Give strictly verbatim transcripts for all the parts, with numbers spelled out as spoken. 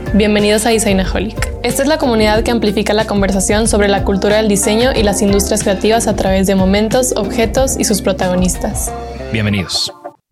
Bienvenidos a Designaholic. Esta es la comunidad que amplifica la conversación sobre la cultura del diseño y las industrias creativas a través de momentos, objetos y sus protagonistas. Bienvenidos.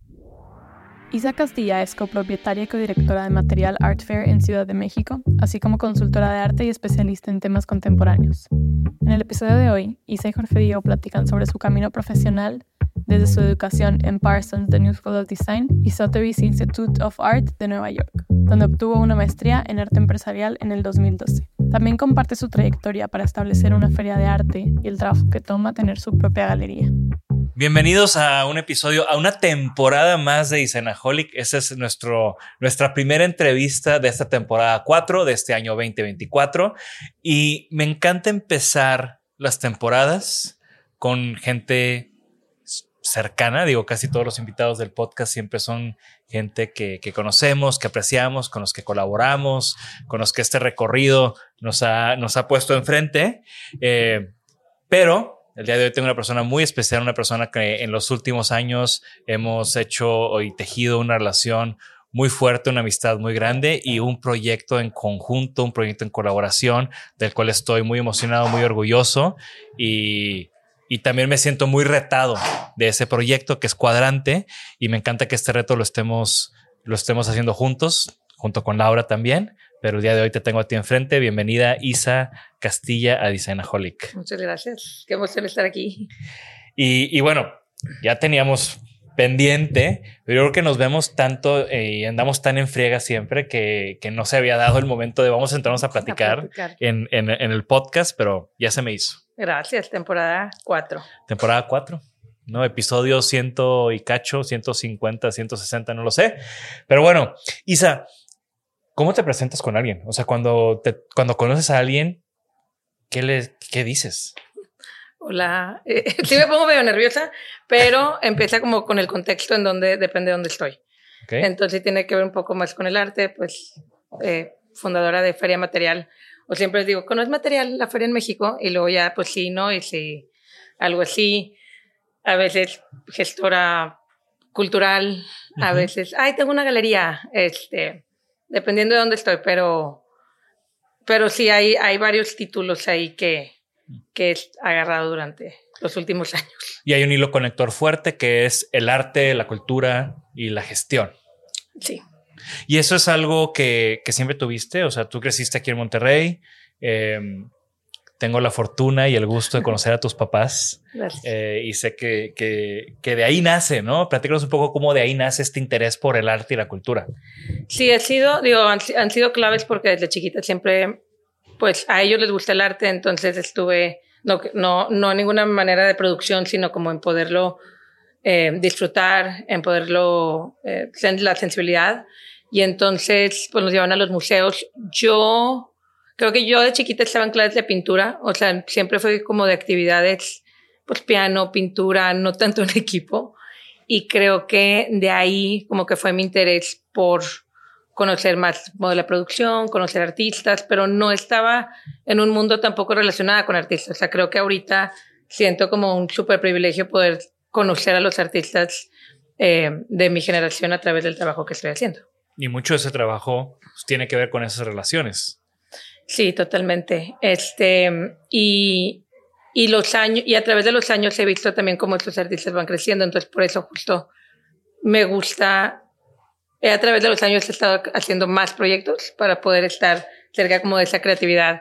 Isa Castilla es copropietaria y codirectora de Material Art Fair en Ciudad de México, así como consultora de arte y especialista en temas contemporáneos. En el episodio de hoy, Isa y Jorge Diego platican sobre su camino profesional, desde su educación en Parsons The New School of Design y Sotheby's Institute of Art de Nueva York, donde obtuvo una maestría en arte empresarial en el dos mil doce. También comparte su trayectoria para establecer una feria de arte y el trabajo que toma tener su propia galería. Bienvenidos a un episodio, a una temporada más de Designaholic. Esta es nuestro, nuestra primera entrevista de esta temporada cuatro de este año veinte veinticuatro. Y me encanta empezar las temporadas con gente cercana. Digo, casi todos los invitados del podcast siempre son gente que, que conocemos, que apreciamos, con los que colaboramos, con los que este recorrido nos ha, nos ha puesto enfrente. Eh, pero el día de hoy tengo una persona muy especial, una persona que en los últimos años hemos hecho y tejido una relación muy fuerte, una amistad muy grande y un proyecto en conjunto, un proyecto en colaboración del cual estoy muy emocionado, muy orgulloso y, y también me siento muy retado de ese proyecto que es Cuadrante y me encanta que este reto lo estemos, lo estemos haciendo juntos, junto con Laura también. Pero el día de hoy te tengo a ti enfrente. Bienvenida, Isa Castilla, a Designaholic. Muchas gracias. Qué emoción estar aquí. Y, y bueno, ya teníamos pendiente, pero yo creo que nos vemos tanto y eh, andamos tan en friega siempre que, que no se había dado el momento de vamos a sentarnos a platicar, a platicar. En, en, en el podcast, pero ya se me hizo. Gracias. Temporada cuatro. Temporada cuatro. No, episodio ciento y cacho, ciento cincuenta, ciento sesenta, no lo sé. Pero bueno, Isa, ¿cómo te presentas con alguien? O sea, cuando, te, cuando conoces a alguien, ¿qué, le, qué dices? Hola. Eh, sí me pongo medio nerviosa, pero empieza como con el contexto en donde depende de dónde estoy. Okay. Entonces tiene que ver un poco más con el arte, pues eh, fundadora de Feria Material. O siempre les digo, ¿conoces Material, la feria en México? Y luego ya, pues sí, ¿no? Y sí, algo así. A veces gestora cultural, uh-huh. A veces, ay, tengo una galería, este... Dependiendo de dónde estoy, pero, pero sí hay, hay varios títulos ahí que, que he agarrado durante los últimos años. Y hay un hilo conector fuerte que es el arte, la cultura y la gestión. Sí. Y eso es algo que, que siempre tuviste. O sea, tú creciste aquí en Monterrey. Eh, tengo la fortuna y el gusto de conocer a tus papás. Eh, y sé que, que, que de ahí nace, ¿no? Platícanos un poco cómo de ahí nace este interés por el arte y la cultura. Sí, ha sido, digo, han, han sido claves porque desde chiquita siempre, pues a ellos les gusta el arte, entonces estuve, no, no, no en ninguna manera de producción, sino como en poderlo eh, disfrutar, en poderlo, eh, la sensibilidad. Y entonces, pues nos llevan a los museos. Yo... Creo que yo de chiquita estaba en clases de pintura, o sea, siempre fue como de actividades, pues piano, pintura, no tanto en equipo. Y creo que de ahí como que fue mi interés por conocer más de la producción, conocer artistas, pero no estaba en un mundo tampoco relacionado con artistas. O sea, creo que ahorita siento como un súper privilegio poder conocer a los artistas eh, de mi generación a través del trabajo que estoy haciendo. Y mucho de ese trabajo pues, tiene que ver con esas relaciones. Sí, totalmente. Este, y, y los años, y a través de los años he visto también cómo estos artistas van creciendo. Entonces, por eso justo me gusta, eh, a través de los años he estado haciendo más proyectos para poder estar cerca como de esa creatividad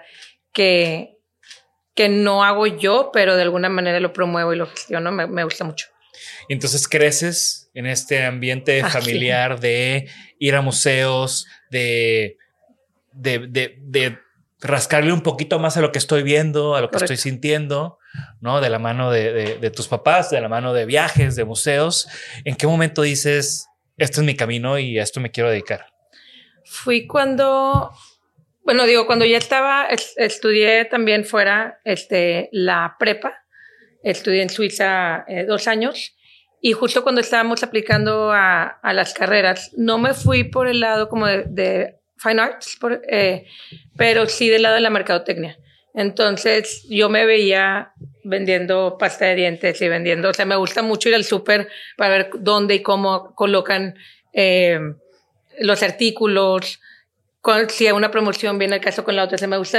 que, que no hago yo, pero de alguna manera lo promuevo y lo gestiono. Me, me gusta mucho. Y entonces creces en este ambiente ah, familiar sí. De ir a museos, de, de, de, de rascarle un poquito más a lo que estoy viendo, a lo que Correcto. Estoy sintiendo, ¿no? De la mano de, de, de tus papás, de la mano de viajes, de museos. ¿En qué momento dices, este es mi camino y a esto me quiero dedicar? Fui cuando, bueno, digo, cuando ya estaba, es, estudié también fuera este, la prepa. Estudié en Suiza eh, dos años y justo cuando estábamos aplicando a, a las carreras, no me fui por el lado como de, de Fine Arts, por, eh, pero sí del lado de la mercadotecnia. Entonces yo me veía vendiendo pasta de dientes y vendiendo, o sea, me gusta mucho ir al súper para ver dónde y cómo colocan eh, los artículos, con, si a una promoción viene el caso con la otra, se me gusta.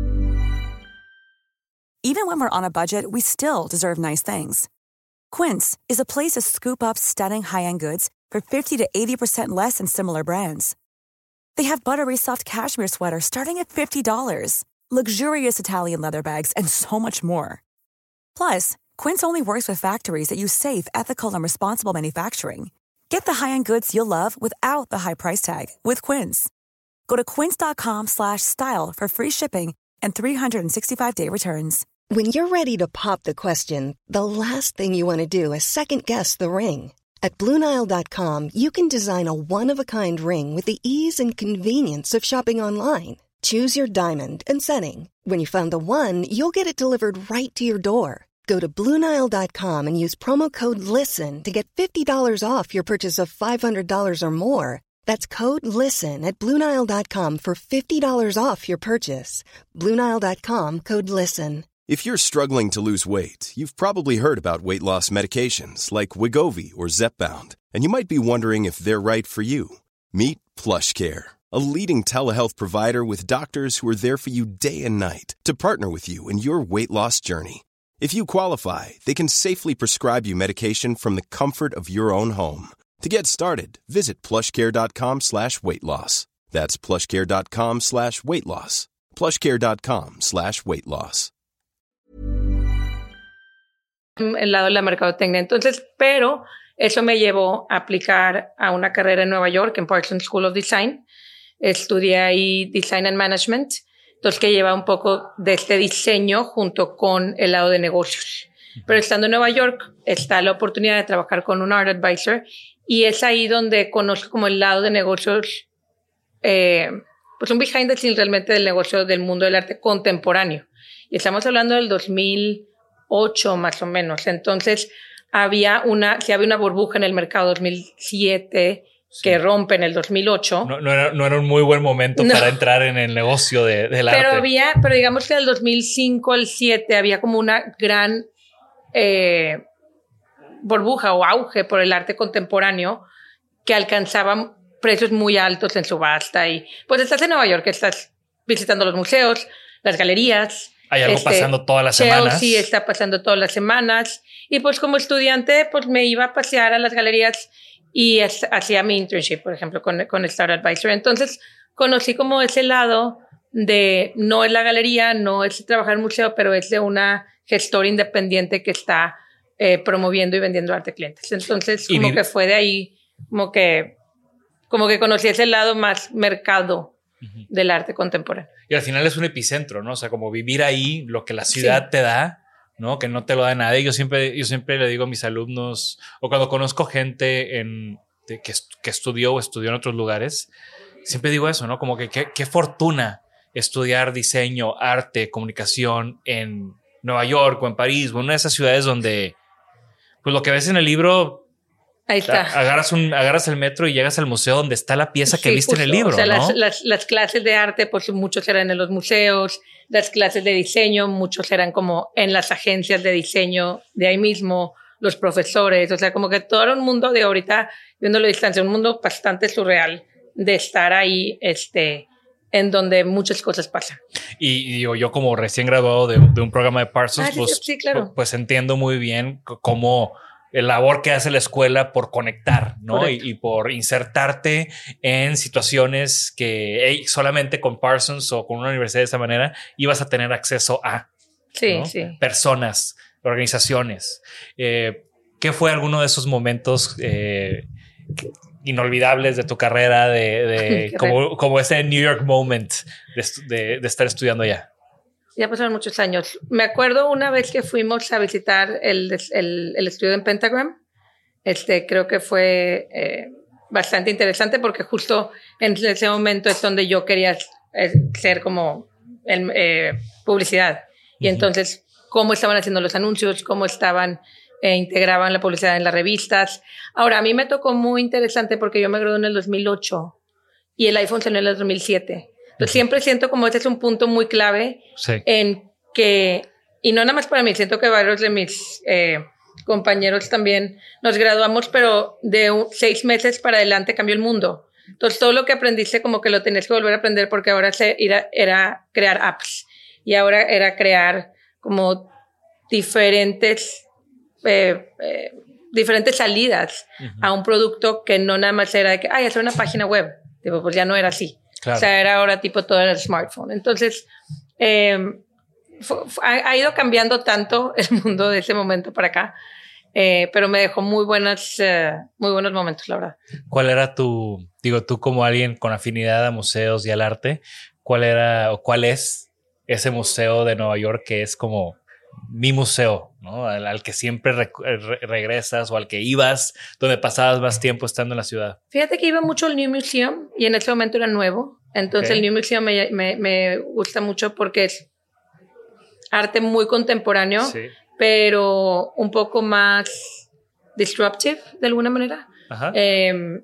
Even when we're on a budget, we still deserve nice things. Quince is a place to scoop up stunning high-end goods for fifty to eighty percent less than similar brands. They have buttery soft cashmere sweaters starting at fifty dollars, luxurious Italian leather bags, and so much more. Plus, Quince only works with factories that use safe, ethical, and responsible manufacturing. Get the high-end goods you'll love without the high price tag with Quince. Go to quince.com slash style for free shipping and three sixty-five day returns. When you're ready to pop the question, the last thing you want to do is second-guess the ring. At Blue Nile dot com, you can design a one-of-a-kind ring with the ease and convenience of shopping online. Choose your diamond and setting. When you find the one, you'll get it delivered right to your door. Go to Blue Nile dot com and use promo code LISTEN to get fifty dollars off your purchase of five hundred dollars or more. That's code LISTEN at Blue Nile dot com for fifty dollars off your purchase. Blue Nile dot com, code LISTEN. If you're struggling to lose weight, you've probably heard about weight loss medications like Wegovy or Zepbound, and you might be wondering if they're right for you. Meet PlushCare, a leading telehealth provider with doctors who are there for you day and night to partner with you in your weight loss journey. If you qualify, they can safely prescribe you medication from the comfort of your own home. To get started, visit plushcare.com slash weight loss. That's plushcare.com slash weight loss. plushcare.com slash weight loss. El lado de la mercadotecnia. Entonces, pero eso me llevó a aplicar a una carrera en Nueva York, en Parsons School of Design. Estudié ahí Design and Management, entonces que lleva un poco de este diseño junto con el lado de negocios. Pero estando en Nueva York, está la oportunidad de trabajar con un art advisor y es ahí donde conozco como el lado de negocios, eh, pues un behind the scenes realmente del negocio del mundo del arte contemporáneo. Y estamos hablando del dos mil ocho más o menos. Entonces había una, si había una burbuja en el mercado dos mil siete sí. que rompe en el dos mil ocho. No, no, era, no era un muy buen momento no. para entrar en el negocio de, del pero arte. Había, pero digamos que del dos mil cinco al dos mil siete había como una gran eh, burbuja o auge por el arte contemporáneo que alcanzaba precios muy altos en subasta. Y pues estás en Nueva York, estás visitando los museos, las galerías. Hay algo este, pasando todas las semanas. Sí, está pasando todas las semanas. Y pues como estudiante, pues me iba a pasear a las galerías y hacía mi internship, por ejemplo, con, con Star Advisor. Entonces conocí como ese lado de no es la galería, no es trabajar en museo, pero es de una gestora independiente que está eh, promoviendo y vendiendo arte a clientes. Entonces como que fue de ahí, como que, como que conocí ese lado más mercado uh-huh. del arte contemporáneo. Y al final es un epicentro, ¿no? O sea, como vivir ahí, lo que la ciudad sí. te da, ¿no? Que no te lo da nadie. Yo siempre, yo siempre le digo a mis alumnos, o cuando conozco gente en, de, que, que estudió o estudió en otros lugares, siempre digo eso, ¿no? Como que qué, qué fortuna estudiar diseño, arte, comunicación en Nueva York o en París o en una de esas ciudades donde, pues lo que ves en el libro... Ahí está. Agarras, un, agarras el metro y llegas al museo donde está la pieza que sí, viste justo. en el libro, o sea, ¿no? Las, las, las clases de arte, pues muchos eran en los museos, las clases de diseño, muchos eran como en las agencias de diseño de ahí mismo, los profesores, o sea, como que todo era un mundo de ahorita, viéndolo a distancia, un mundo bastante surreal de estar ahí, este, en donde muchas cosas pasan. Y, y yo, yo como recién graduado de, de un programa de Parsons, ah, sí, pues, sí, claro. pues entiendo muy bien cómo... el labor que hace la escuela por conectar, ¿no? Y, y por insertarte en situaciones que hey, solamente con Parsons o con una universidad de esta manera ibas a tener acceso a sí, ¿no? sí. personas, organizaciones. Eh, ¿Qué fue alguno de esos momentos eh, inolvidables de tu carrera, de, de como, como ese New York moment de, de, de estar estudiando allá? Ya pasaron muchos años. Me acuerdo una vez que fuimos a visitar el, el, el estudio en Pentagram. Este, creo que fue eh, bastante interesante porque justo en ese momento es donde yo quería eh, ser como el, eh, publicidad. Y uh-huh. entonces, cómo estaban haciendo los anuncios, cómo estaban, eh, integraban la publicidad en las revistas. Ahora, a mí me tocó muy interesante porque yo me gradué en el dos mil ocho y el iPhone salió en el dos mil siete. Entonces, siempre siento como ese es un punto muy clave sí. en que, y no nada más para mí, siento que varios de mis eh, compañeros también nos graduamos, pero de un, seis meses para adelante cambió el mundo. Entonces todo lo que aprendiste como que lo tenías que volver a aprender porque ahora se, era, era crear apps y ahora era crear como diferentes, eh, eh, diferentes salidas uh-huh. a un producto que no nada más era de que, ay, hacer una página web. Tipo, pues ya no era así. Claro. O sea, era ahora tipo todo el smartphone. Entonces, eh, fue, fue, ha, ha ido cambiando tanto el mundo de ese momento para acá. Eh, pero me dejó muy buenas, uh, muy buenos momentos, la verdad. ¿Cuál era tu, digo, tú como alguien con afinidad a museos y al arte, cuál era o cuál es ese museo de Nueva York que es como mi museo, ¿no? Al, al que siempre re, re, regresas o al que ibas, donde pasabas más tiempo estando en la ciudad? Fíjate que iba mucho al New Museum y en ese momento era nuevo. Entonces okay. el New Museum me, me, me gusta mucho porque es arte muy contemporáneo. Sí. Pero un poco más disruptive de alguna manera. Ajá. Eh,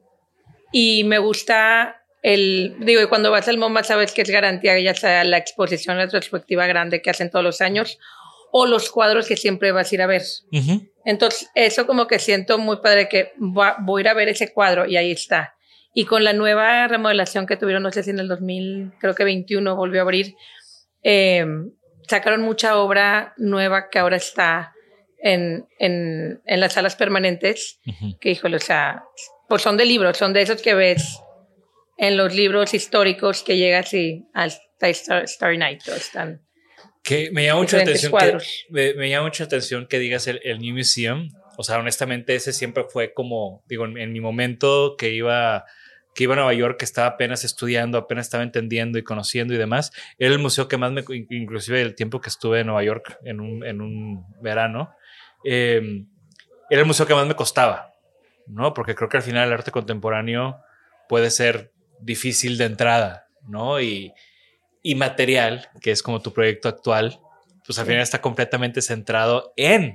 y me gusta el, digo, cuando vas al MoMA sabes que es garantía ya sea la exposición retrospectiva grande que hacen todos los años o los cuadros que siempre vas a ir a ver. Uh-huh. Entonces eso como que siento muy padre que va, voy a ir a ver ese cuadro y ahí está. Y con la nueva remodelación que tuvieron, no sé si en el dos mil, creo que veintiuno volvió a abrir, eh, sacaron mucha obra nueva que ahora está en, en, en las salas permanentes, uh-huh. que híjole, o sea, pues son de libros, son de esos que ves en los libros históricos que llegas y hasta Star, Starry Night, están que me llama mucha atención que, me, me llama mucha atención que digas el, el New Museum, o sea, honestamente ese siempre fue como, digo, en, en mi momento que iba... que iba a Nueva York, que estaba apenas estudiando, apenas estaba entendiendo y conociendo y demás. Era el museo que más me, inclusive el tiempo que estuve en Nueva York en un, en un verano, eh, era el museo que más me costaba, ¿no? Porque creo que al final el arte contemporáneo puede ser difícil de entrada, ¿no? Y, y material, que es como tu proyecto actual, pues al final está completamente centrado en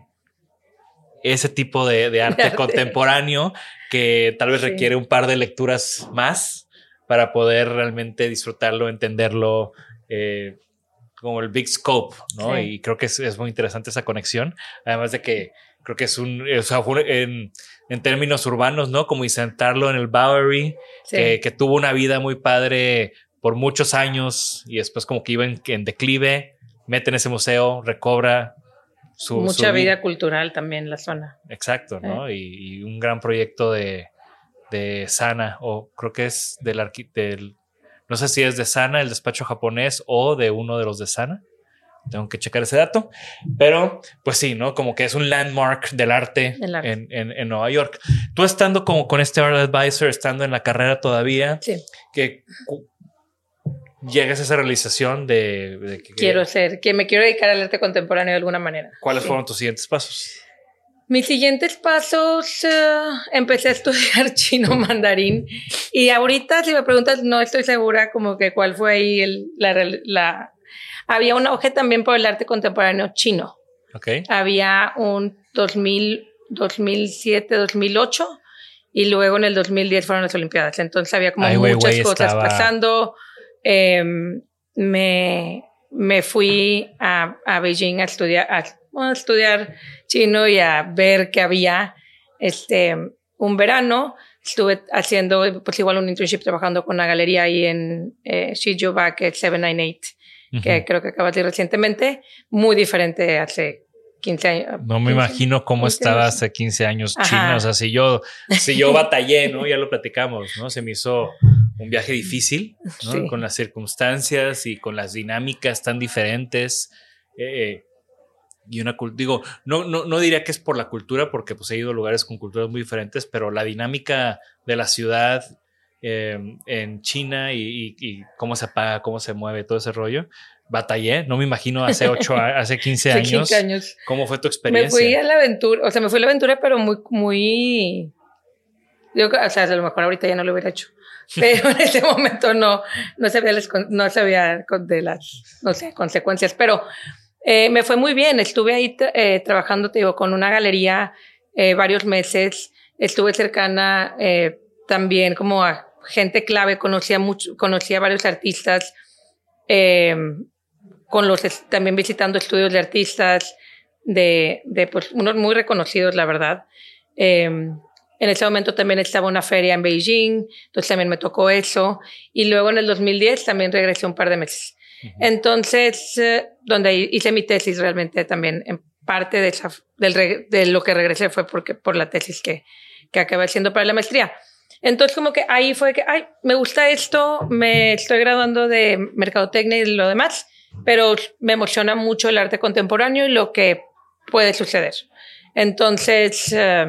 ese tipo de, de, arte, de arte contemporáneo que tal vez sí. requiere un par de lecturas más para poder realmente disfrutarlo, entenderlo, eh, como el big scope, ¿no? Sí. Y creo que es, es muy interesante esa conexión, además de que creo que es un, o sea, en, en términos urbanos, ¿no? Como insertarlo en el Bowery, sí. que, que tuvo una vida muy padre por muchos años y después como que iba en, en declive, mete en ese museo, recobra Su, mucha su, vida cultural también en la zona. Exacto, ¿no? Eh. Y, y un gran proyecto de, de Sana, o creo que es del, del, no sé si es de Sana, el despacho japonés, o de uno de los de Sana. Tengo que checar ese dato. Pero, pues sí, ¿no? Como que es un landmark del arte, arte. En, en, en Nueva York. Tú estando como con este Art Advisor, estando en la carrera todavía, sí. que... llegas a esa realización de, de que quiero ser, que me quiero dedicar al arte contemporáneo de alguna manera. ¿Cuáles sí. fueron tus siguientes pasos? Mis siguientes pasos, uh, empecé a estudiar chino mandarín y ahorita si me preguntas no estoy segura como que cuál fue ahí el, la, la... Había un auge también por el arte contemporáneo chino. Okay. Había un dos mil, dos mil siete, dos mil ocho y luego en el dos mil diez fueron las Olimpiadas. Entonces había como Ai, muchas wey, wey, cosas estaba... pasando. Eh, me, me fui a, a Beijing a estudiar, a, a estudiar chino y a ver que había este, un verano. Estuve haciendo pues igual un internship trabajando con una galería ahí en eh, Shijuba, que es setecientos noventa y ocho, uh-huh. que creo que acabas de ir recientemente. Muy diferente hace quince años. No me imagino cómo estaba hace quince años China. O sea, si yo, si yo batallé, ¿no? Ya lo platicamos, ¿no? Se me hizo un viaje difícil, ¿no? Sí. Con las circunstancias y con las dinámicas tan diferentes. Eh, y una cultura, digo, no, no, no diría que es por la cultura, porque pues he ido a lugares con culturas muy diferentes, pero la dinámica de la ciudad eh, en China y, y, y cómo se apaga, cómo se mueve, todo ese rollo. Batallé, no me imagino hace ocho, hace quince años. quince años. ¿Cómo fue tu experiencia? Me fui a la aventura, o sea, me fui a la aventura, pero muy, muy, yo, o sea, a lo mejor ahorita ya no lo hubiera hecho, pero en ese momento no, no sabía, las, no sabía de las, no sé, consecuencias, pero eh, me fue muy bien. Estuve ahí eh, trabajando, te digo, con una galería eh, varios meses. Estuve cercana eh, también como a gente clave, conocía mucho, conocía a varios artistas, eh, con los también visitando estudios de artistas, de, de pues, unos muy reconocidos, la verdad. Eh, En ese momento también estaba una feria en Beijing, entonces también me tocó eso. Y luego en el dos mil diez también regresé un par de meses. Uh-huh. Entonces, eh, donde hice mi tesis realmente también, en parte de, esa, del, de lo que regresé fue porque, por la tesis que, que acabé haciendo para la maestría. Entonces, como que ahí fue que, ay, me gusta esto, me estoy graduando de mercadotecnia y lo demás, pero me emociona mucho el arte contemporáneo y lo que puede suceder. Entonces, eh,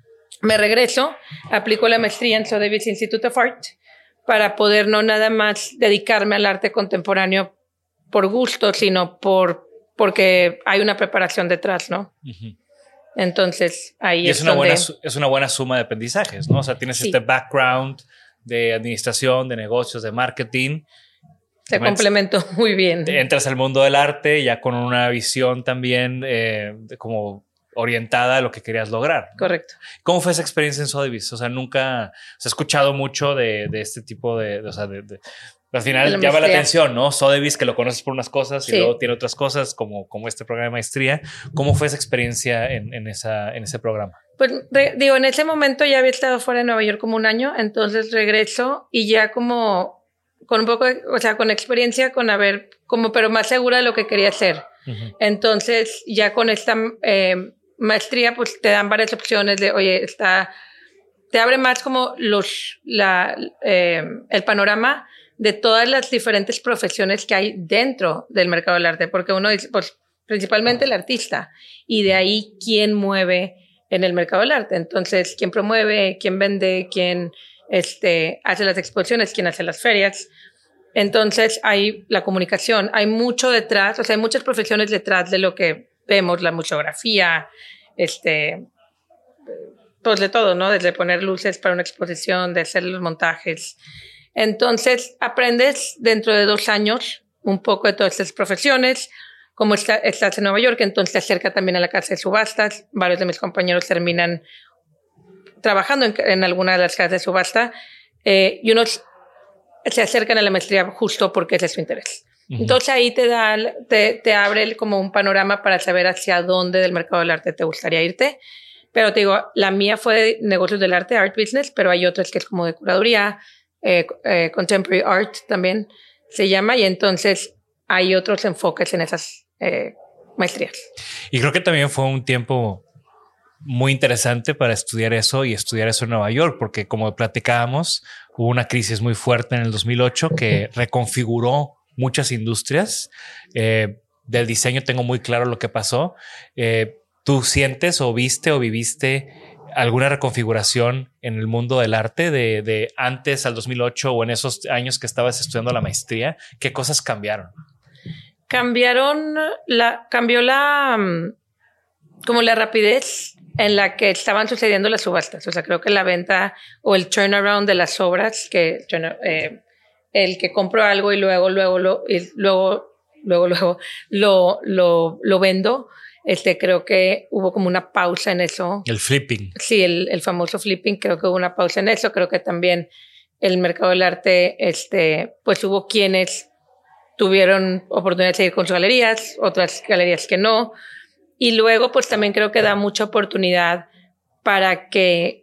me regreso, aplico la maestría en Sotheby's Institute of Art para poder no nada más dedicarme al arte contemporáneo por gusto, sino por, porque hay una preparación detrás, ¿no? Uh-huh. Entonces, ahí y es, es una donde... buena es una buena suma de aprendizajes, ¿no? O sea, tienes sí. este background de administración, de negocios, de marketing. Se complementó muy bien. Entras al mundo del arte ya con una visión también eh, como orientada a lo que querías lograr, ¿no? Correcto. ¿Cómo fue esa experiencia en Sotheby's? O sea, nunca se ha escuchado mucho de, de este tipo de, de, o sea, de, de al final la llama la atención, ¿no? Sotheby's, que lo conoces por unas cosas y sí. luego tiene otras cosas como, como este programa de maestría. ¿Cómo fue esa experiencia en, en, esa, en ese programa? Pues re, digo, en ese momento ya había estado fuera de Nueva York como un año, entonces regreso y ya como con un poco, de, o sea, con experiencia, con haber, como pero más segura de lo que quería hacer. Uh-huh. Entonces ya con esta eh, maestría, pues te dan varias opciones de, oye, está, te abre más como los, la, eh, el panorama de todas las diferentes profesiones que hay dentro del mercado del arte, porque uno dice, pues, principalmente el artista, y de ahí quién mueve en el mercado del arte. Entonces, quién promueve, quién vende, quién este, hace las exposiciones, quién hace las ferias. Entonces, hay la comunicación, hay mucho detrás, o sea, hay muchas profesiones detrás de lo que vemos, la museografía, este, pues de todo, ¿no? Desde poner luces para una exposición, de hacer los montajes. Entonces, aprendes dentro de dos años un poco de todas estas profesiones. Como está, estás en Nueva York, entonces te acerca también a la casa de subastas. Varios de mis compañeros terminan trabajando en, en alguna de las casas de subasta eh, y unos se acercan a la maestría justo porque ese es su interés. Uh-huh. Entonces, ahí te, da, te, te abre como un panorama para saber hacia dónde del mercado del arte te gustaría irte. Pero te digo, la mía fue de negocios del arte, art business, pero hay otras que es como de curaduría, Eh, eh, contemporary art también se llama, y entonces hay otros enfoques en esas eh, maestrías. Y creo que también fue un tiempo muy interesante para estudiar eso y estudiar eso en Nueva York, porque como platicábamos, hubo una crisis muy fuerte en el dos mil ocho que reconfiguró muchas industrias. Eh, del diseño tengo muy claro lo que pasó. Eh, ¿Tú sientes o viste o viviste alguna reconfiguración en el mundo del arte de, de antes al dos mil ocho o en esos años que estabas estudiando la maestría? ¿Qué cosas cambiaron? Cambiaron la, cambió la, como la rapidez en la que estaban sucediendo las subastas. O sea, creo que la venta o el turnaround de las obras, que eh, el que compro algo y luego, luego, lo, y luego, luego, luego lo, lo, lo vendo. Este, creo que hubo como una pausa en eso. El flipping. Sí, el, el famoso flipping, creo que hubo una pausa en eso. Creo que también el mercado del arte, este, pues hubo quienes tuvieron oportunidad de seguir con sus galerías, otras galerías que no. Y luego, pues también creo que da mucha oportunidad para que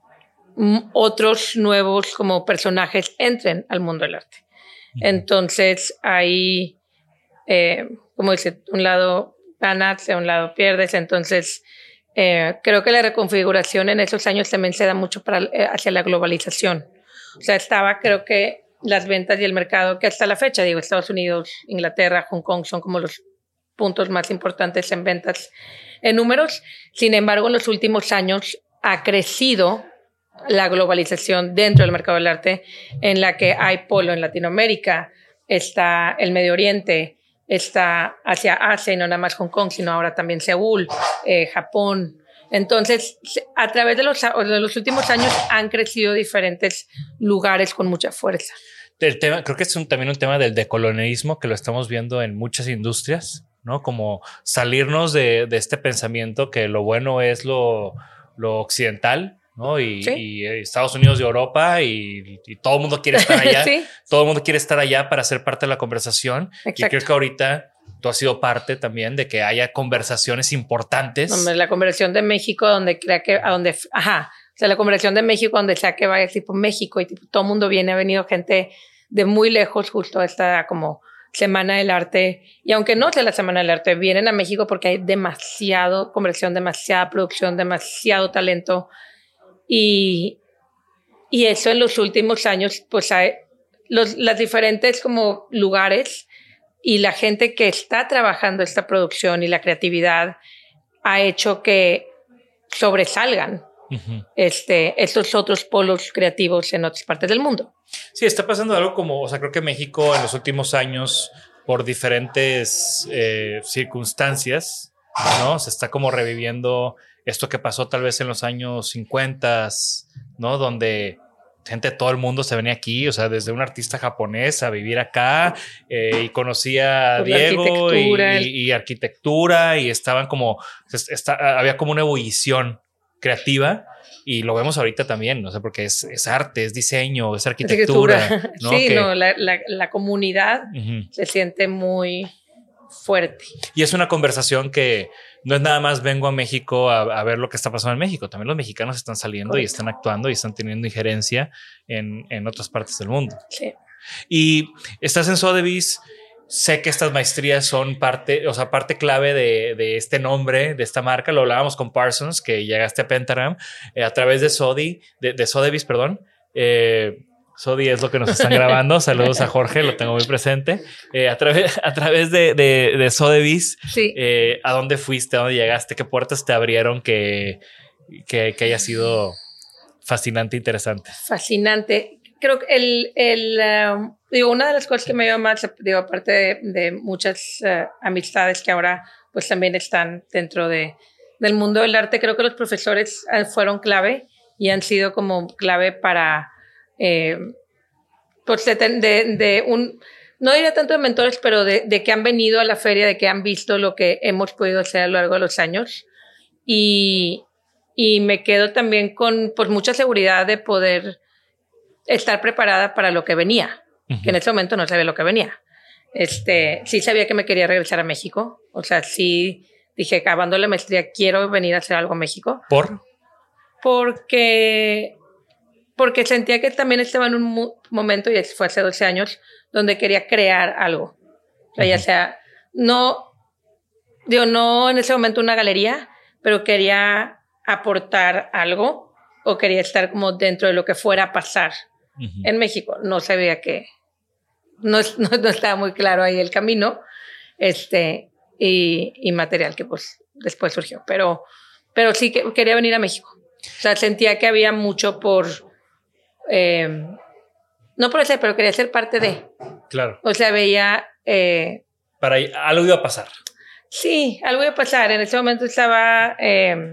otros nuevos como personajes entren al mundo del arte. Uh-huh. Entonces, ahí, eh, como dice, un lado ganas, de un lado pierdes. Entonces, eh, creo que la reconfiguración en esos años también se da mucho para, eh, hacia la globalización. O sea, estaba, creo que las ventas y el mercado, que hasta la fecha, digo, Estados Unidos, Inglaterra, Hong Kong son como los puntos más importantes en ventas en números. Sin embargo, en los últimos años ha crecido la globalización dentro del mercado del arte, en la que hay polo en Latinoamérica, está el Medio Oriente, está hacia Asia, y no nada más Hong Kong, sino ahora también Seúl, eh, Japón. Entonces, a través de los, de los últimos años han crecido diferentes lugares con mucha fuerza. El tema, creo que es un, también un tema del decolonialismo que lo estamos viendo en muchas industrias, ¿no? Como salirnos de, de este pensamiento que lo bueno es lo, lo occidental, ¿no? Y, ¿sí? y Estados Unidos de Europa y, y todo el mundo quiere estar allá. ¿Sí? Todo el mundo quiere estar allá para ser parte de la conversación. Exacto. Y creo que ahorita tú has sido parte también de que haya conversaciones importantes. Donde la conversación de México, donde crea que, a donde, ajá, o sea, la conversación de México, donde sea que vaya, tipo México, y tipo, todo el mundo viene, ha venido gente de muy lejos justo a esta como Semana del Arte. Y aunque no sea la Semana del Arte, vienen a México porque hay demasiado conversión, demasiada producción, demasiado talento. Y, y eso en los últimos años, pues hay los, las diferentes como lugares y la gente que está trabajando esta producción y la creatividad ha hecho que sobresalgan uh-huh. este, estos otros polos creativos en otras partes del mundo. Sí, está pasando algo como, o sea, creo que México en los últimos años, por diferentes eh, circunstancias, ¿no? Se está como reviviendo esto que pasó tal vez en los años cincuenta, ¿no? Donde gente de todo el mundo se venía aquí, o sea, desde un artista japonés a vivir acá, eh, y conocía a Diego y, y, y arquitectura, y estaban como, está, había como una ebullición creativa, y lo vemos ahorita también, no sé, porque es, es arte, es diseño, es arquitectura. arquitectura. ¿No? Sí, que, no, la, la, la comunidad uh-huh. se siente muy fuerte. Y es una conversación que no es nada más vengo a México a, a ver lo que está pasando en México. También los mexicanos están saliendo Correcto. Y están actuando y están teniendo injerencia en, en otras partes del mundo. Sí. Y estás en Sotheby's. Sé que estas maestrías son parte, o sea, parte clave de, de este nombre, de esta marca. Lo hablábamos con Parsons, que llegaste a Pentagram eh, a través de Sodi, de, de Sotheby's, perdón. Eh, Sodi es lo que nos están grabando. Saludos a Jorge, lo tengo muy presente. Eh, a, través, a través de, de, de Sotheby's, sí. eh, ¿a dónde fuiste? ¿A dónde llegaste? ¿Qué puertas te abrieron que, que, que haya sido fascinante, interesante? Fascinante. Creo que el, el um, digo, una de las cosas que me dio más, digo, aparte de, de muchas uh, amistades que ahora pues también están dentro de, del mundo del arte, creo que los profesores uh, fueron clave y han sido como clave para Eh, pues de, de, de un, no diría tanto de mentores, pero de, de que han venido a la feria, de que han visto lo que hemos podido hacer a lo largo de los años. Y, y me quedo también con pues, mucha seguridad de poder estar preparada para lo que venía, uh-huh. que en ese momento no sabía lo que venía. Este, sí sabía que me quería regresar a México, o sea, sí dije, acabando la maestría, quiero venir a hacer algo a México. ¿Por? Porque... porque sentía que también estaba en un mu- momento, y fue hace doce años, donde quería crear algo. O sea, uh-huh. ya sea, no, digo, no en ese momento una galería, pero quería aportar algo o quería estar como dentro de lo que fuera a pasar uh-huh. en México. No sabía que, no, no, no estaba muy claro ahí el camino, este, y, y material que pues después surgió. Pero, pero sí que quería venir a México. O sea, sentía que había mucho por... Eh, no por hacer, pero quería ser parte de. Claro. O sea, veía... Eh, Para algo iba a pasar. Sí, algo iba a pasar. En ese momento estaba... Eh,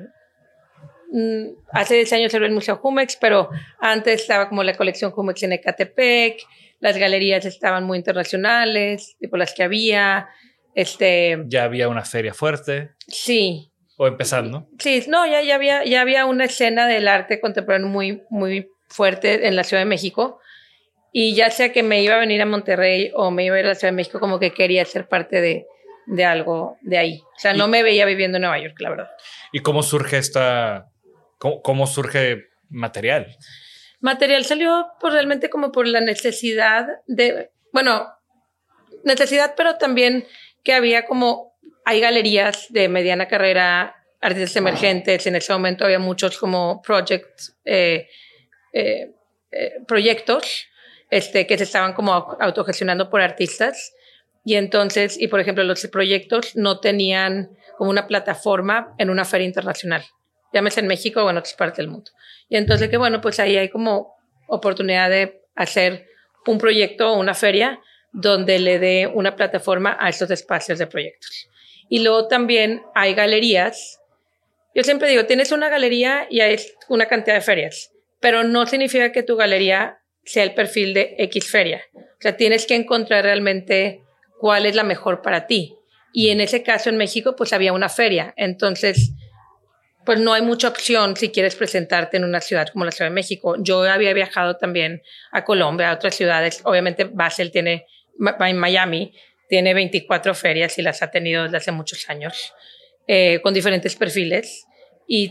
hace diez años era el Museo Jumex, pero antes estaba como la colección Jumex en Ecatepec. Las galerías estaban muy internacionales, tipo las que había. Este, ya había una feria fuerte. Sí. O empezando. Sí, no, ya, ya, había, ya había una escena del arte contemporáneo muy, muy fuerte en la Ciudad de México, y ya sea que me iba a venir a Monterrey o me iba a ir a la Ciudad de México, como que quería ser parte de, de algo de ahí. O sea, no me veía viviendo en Nueva York, la verdad. ¿Y cómo surge esta, cómo, cómo surge material? Material salió pues, realmente como por la necesidad de, bueno, necesidad, pero también que había como, hay galerías de mediana carrera, artistas emergentes, en ese momento había muchos como projects, eh, Eh, eh, proyectos este, que se estaban como autogestionando por artistas, y entonces, y por ejemplo los proyectos no tenían como una plataforma en una feria internacional, llámese en México o en otras partes del mundo, y entonces que bueno, pues ahí hay como oportunidad de hacer un proyecto o una feria donde le dé una plataforma a estos espacios de proyectos. Y luego también hay galerías. Yo siempre digo, tienes una galería y hay una cantidad de ferias, pero no significa que tu galería sea el perfil de X feria. O sea, tienes que encontrar realmente cuál es la mejor para ti. Y en ese caso, en México, pues había una feria. Entonces, pues no hay mucha opción si quieres presentarte en una ciudad como la Ciudad de México. Yo había viajado también a Colombia, a otras ciudades. Obviamente, Basel tiene, en Miami, tiene veinticuatro ferias y las ha tenido desde hace muchos años, eh, con diferentes perfiles. Y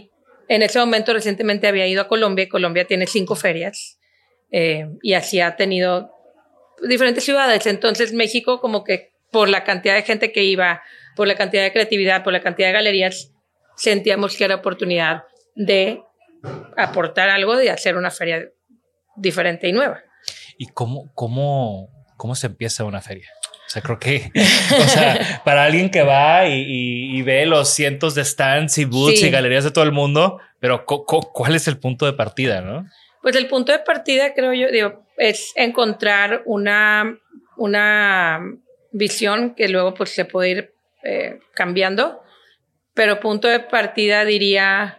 en ese momento recientemente había ido a Colombia y Colombia tiene cinco ferias eh, y así ha tenido diferentes ciudades. Entonces México como que por la cantidad de gente que iba, por la cantidad de creatividad, por la cantidad de galerías, sentíamos que era oportunidad de aportar algo, de hacer una feria diferente y nueva. ¿Y cómo, cómo, cómo se empieza una feria? O sea, creo que, o sea, para alguien que va y, y, y ve los cientos de stands y booths sí. y galerías de todo el mundo, pero co, co, ¿cuál es el punto de partida, no? Pues el punto de partida, creo yo, digo, es encontrar una, una visión que luego pues se puede ir eh, cambiando, pero punto de partida diría,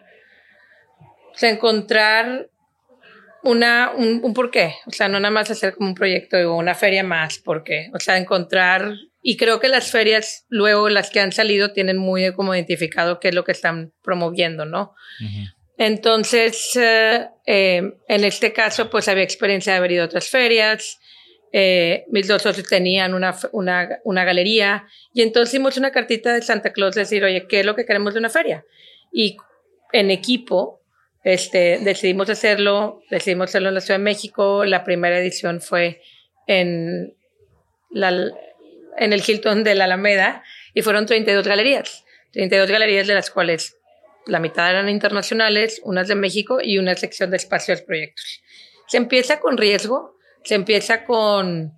o sea, encontrar Una, un, un porqué, o sea, no nada más hacer como un proyecto o una feria más, porque, o sea, encontrar, y creo que las ferias, luego las que han salido, tienen muy como identificado qué es lo que están promoviendo, ¿no? Uh-huh. Entonces, eh, eh, en este caso, pues había experiencia de haber ido a otras ferias, eh, mis dos socios tenían una, una, una galería, y entonces hicimos una cartita de Santa Claus, decir, oye, ¿qué es lo que queremos de una feria? Y en equipo, Este, decidimos hacerlo, decidimos hacerlo en la Ciudad de México. La primera edición fue en, la, en el Hilton de la Alameda y fueron treinta y dos galerías, treinta y dos galerías de las cuales la mitad eran internacionales, unas de México y una sección de espacios proyectos. Se empieza con riesgo, se empieza con,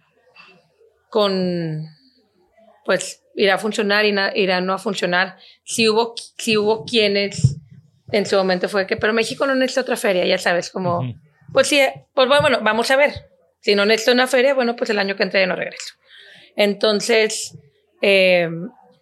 con pues irá a funcionar, irá, irá no a funcionar. Si hubo, si hubo quienes en su momento fue que, pero México no necesita otra feria, ya sabes, como, uh-huh. pues sí, pues bueno, vamos a ver. Si no necesita una feria, bueno, pues el año que entra ya no regreso. Entonces, eh,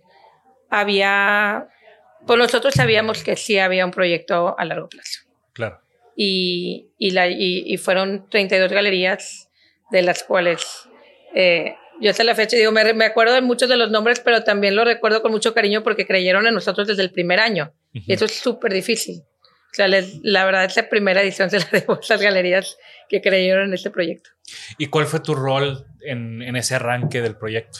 había, pues nosotros sabíamos que sí había un proyecto a largo plazo. Claro. Y, y, la, y, y fueron treinta y dos galerías, de las cuales eh, yo hasta la fecha digo, me, me acuerdo de muchos de los nombres, pero también lo recuerdo con mucho cariño porque creyeron en nosotros desde el primer año. Uh-huh. Y eso es súper difícil. O sea, les, la verdad, esa primera edición se la debo a esas galerías que creyeron en este proyecto. ¿Y cuál fue tu rol en, en ese arranque del proyecto?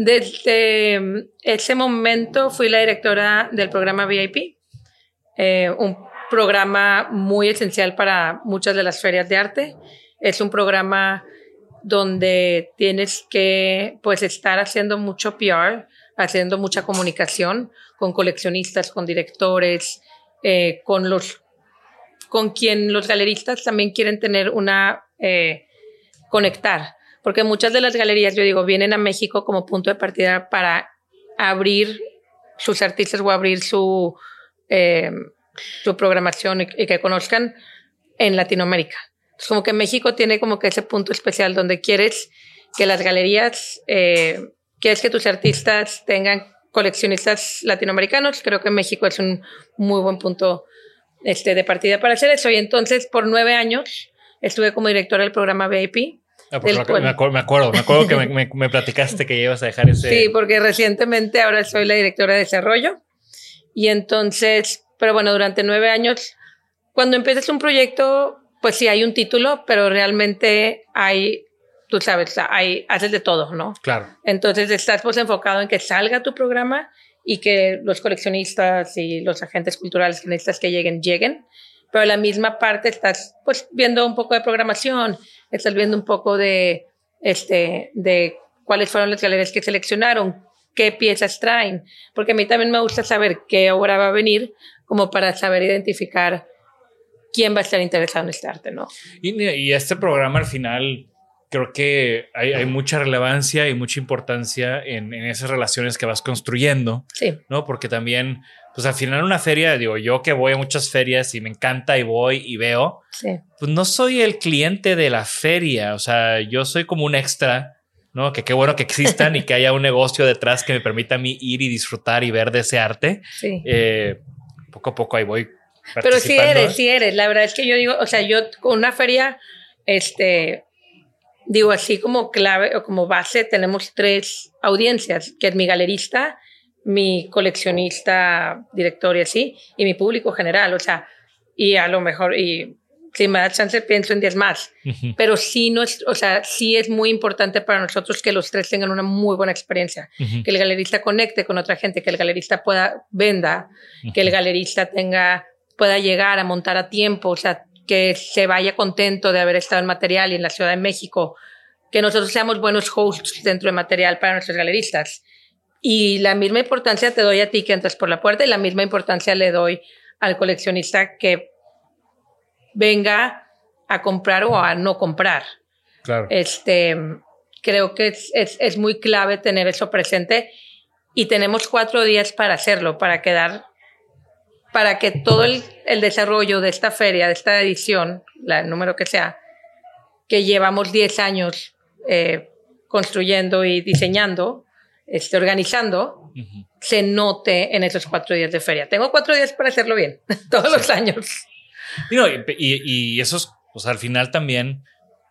Desde ese momento fui la directora del programa V I P, eh, un programa muy esencial para muchas de las ferias de arte. Es un programa donde tienes que pues estar haciendo mucho P R, haciendo mucha comunicación con coleccionistas, con directores, eh, con los con quien los galeristas también quieren tener una eh, conectar, porque muchas de las galerías, yo digo, vienen a México como punto de partida para abrir sus artistas o abrir su eh, su programación y, y que conozcan en Latinoamérica. Es como que México tiene como que ese punto especial donde quieres que las galerías, eh, quieres que tus artistas tengan coleccionistas latinoamericanos. Creo que México es un muy buen punto este, de partida para hacer eso. Y entonces, por nueve años, estuve como directora del programa V I P. Ah, me, acuerdo, me acuerdo, me acuerdo, me acuerdo que me, me, me platicaste que ibas a dejar ese... Sí, porque recientemente ahora soy la directora de desarrollo. Y entonces, pero bueno, durante nueve años, cuando empiezas un proyecto, pues sí hay un título, pero realmente hay, tú sabes, hay, haces de todo, ¿no? Claro. Entonces estás pues enfocado en que salga tu programa y que los coleccionistas y los agentes culturales que necesitas que lleguen, lleguen. Pero a la misma parte estás pues viendo un poco de programación, estás viendo un poco de, este, de cuáles fueron las galerías que seleccionaron, qué piezas traen, porque a mí también me gusta saber qué obra va a venir, como para saber identificar quién va a estar interesado en este arte, ¿no? Y, y este programa al final creo que hay, hay mucha relevancia y mucha importancia en, en esas relaciones que vas construyendo, sí, ¿no? Porque también, pues al final una feria, digo, yo que voy a muchas ferias y me encanta y voy y veo, sí, pues no soy el cliente de la feria, o sea, yo soy como un extra, ¿no? Que qué bueno que existan y que haya un negocio detrás que me permita a mí ir y disfrutar y ver de ese arte. Sí. Eh, poco a poco ahí voy. Pero sí eres, sí eres. La verdad es que yo digo, o sea, yo con una feria, este, digo así como clave o como base, tenemos tres audiencias, que es mi galerista, mi coleccionista, director y así, y mi público general, o sea, y a lo mejor, y si me da chance pienso en diez más, uh-huh. Pero sí, no es, o sea, sí es muy importante para nosotros que los tres tengan una muy buena experiencia, uh-huh. Que el galerista conecte con otra gente, que el galerista pueda venda, uh-huh. Que el galerista tenga pueda llegar a montar a tiempo, o sea, que se vaya contento de haber estado en Material y en la Ciudad de México, que nosotros seamos buenos hosts dentro de Material para nuestros galeristas. Y la misma importancia te doy a ti que entras por la puerta y la misma importancia le doy al coleccionista que venga a comprar o a no comprar. Claro. Este, creo que es, es, es muy clave tener eso presente y tenemos cuatro días para hacerlo, para quedar, para que todo el, el desarrollo de esta feria, de esta edición, la, el número que sea, que llevamos diez años eh, construyendo y diseñando, este, organizando, uh-huh. se note en esos cuatro días de feria. Tengo cuatro días para hacerlo bien, todos sí. los años. Y, no, y, y eso es, pues al final también,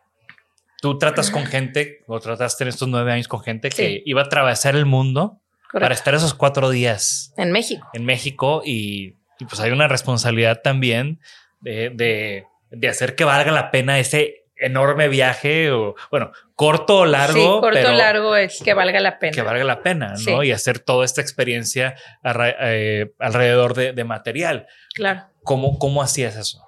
tú tratas con gente, o trataste en estos nueve años con gente sí. que iba a atravesar el mundo. Correcto. Para estar esos cuatro días. En México. En México y, y pues hay una responsabilidad también de, de, de hacer que valga la pena ese enorme viaje o bueno, corto o largo. Sí, corto pero o largo es que valga la pena. Que valga la pena, ¿no? Sí. Y hacer toda esta experiencia a, eh, alrededor de, de Material. Claro. ¿Cómo, ¿Cómo hacías eso?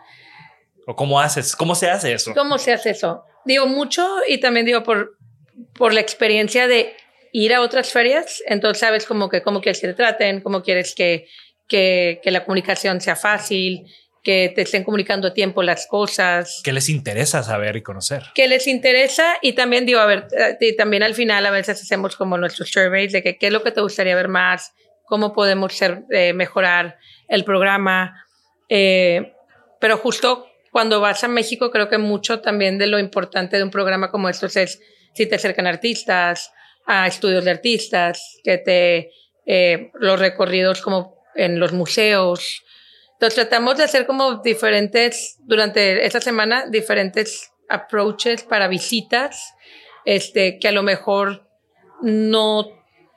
¿O cómo haces? ¿Cómo se hace eso? ¿Cómo se hace eso? Digo mucho y también digo por, por la experiencia de ir a otras ferias, entonces sabes como que cómo quieres que te traten, cómo quieres que, que, que la comunicación sea fácil, que te estén comunicando a tiempo las cosas. ¿Qué les interesa saber y conocer? ¿Qué les interesa? Y también digo, a ver, y también al final a veces hacemos como nuestros surveys de que qué es lo que te gustaría ver más, cómo podemos ser, eh, mejorar el programa. Eh, pero justo cuando vas a México, creo que mucho también de lo importante de un programa como estos es si te acercan artistas, a estudios de artistas, que te eh, los recorridos como en los museos. Entonces tratamos de hacer como diferentes, durante esta semana, diferentes approaches para visitas este, que a lo mejor no,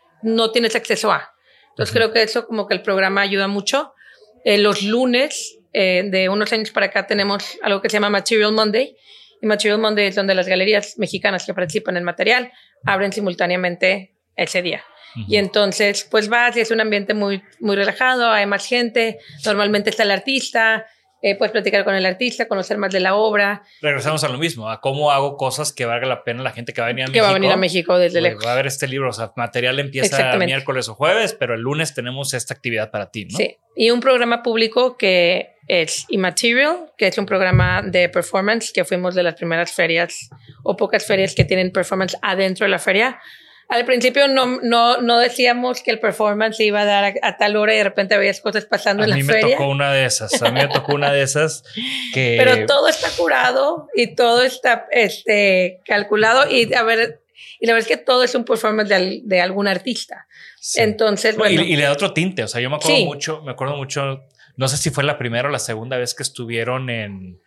no tienes acceso a. Entonces creo que eso como que el programa ayuda mucho. Eh, los lunes, eh, de unos años para acá, tenemos algo que se llama Material Monday. Y Material Monday es donde las galerías mexicanas que participan en Material abren simultáneamente ese día. Uh-huh. Y entonces, pues vas y es un ambiente muy, muy relajado, hay más gente, normalmente está el artista, eh, puedes platicar con el artista, conocer más de la obra. Regresamos a lo mismo, a cómo hago cosas que valga la pena la gente que va a venir a que México. Que va a venir a México desde pues, lejos. Va a ver este libro, o sea, Material empieza miércoles o jueves, pero el lunes tenemos esta actividad para ti, ¿no? Sí, y un programa público que es Immaterial, que es un programa de performance, que fuimos de las primeras ferias o pocas ferias que tienen performance adentro de la feria. Al principio no, no, no decíamos que el performance iba a dar a, a tal hora y de repente veías cosas pasando a en la feria. A mí me tocó una de esas, a mí me tocó una de esas que... Pero todo está curado y todo está este, calculado y a ver, y la verdad es que todo es un performance de, de algún artista. Sí. Entonces, bueno. Y, y le da otro tinte, o sea, yo me acuerdo sí. mucho, me acuerdo mucho, no sé si fue la primera o la segunda vez que estuvieron en...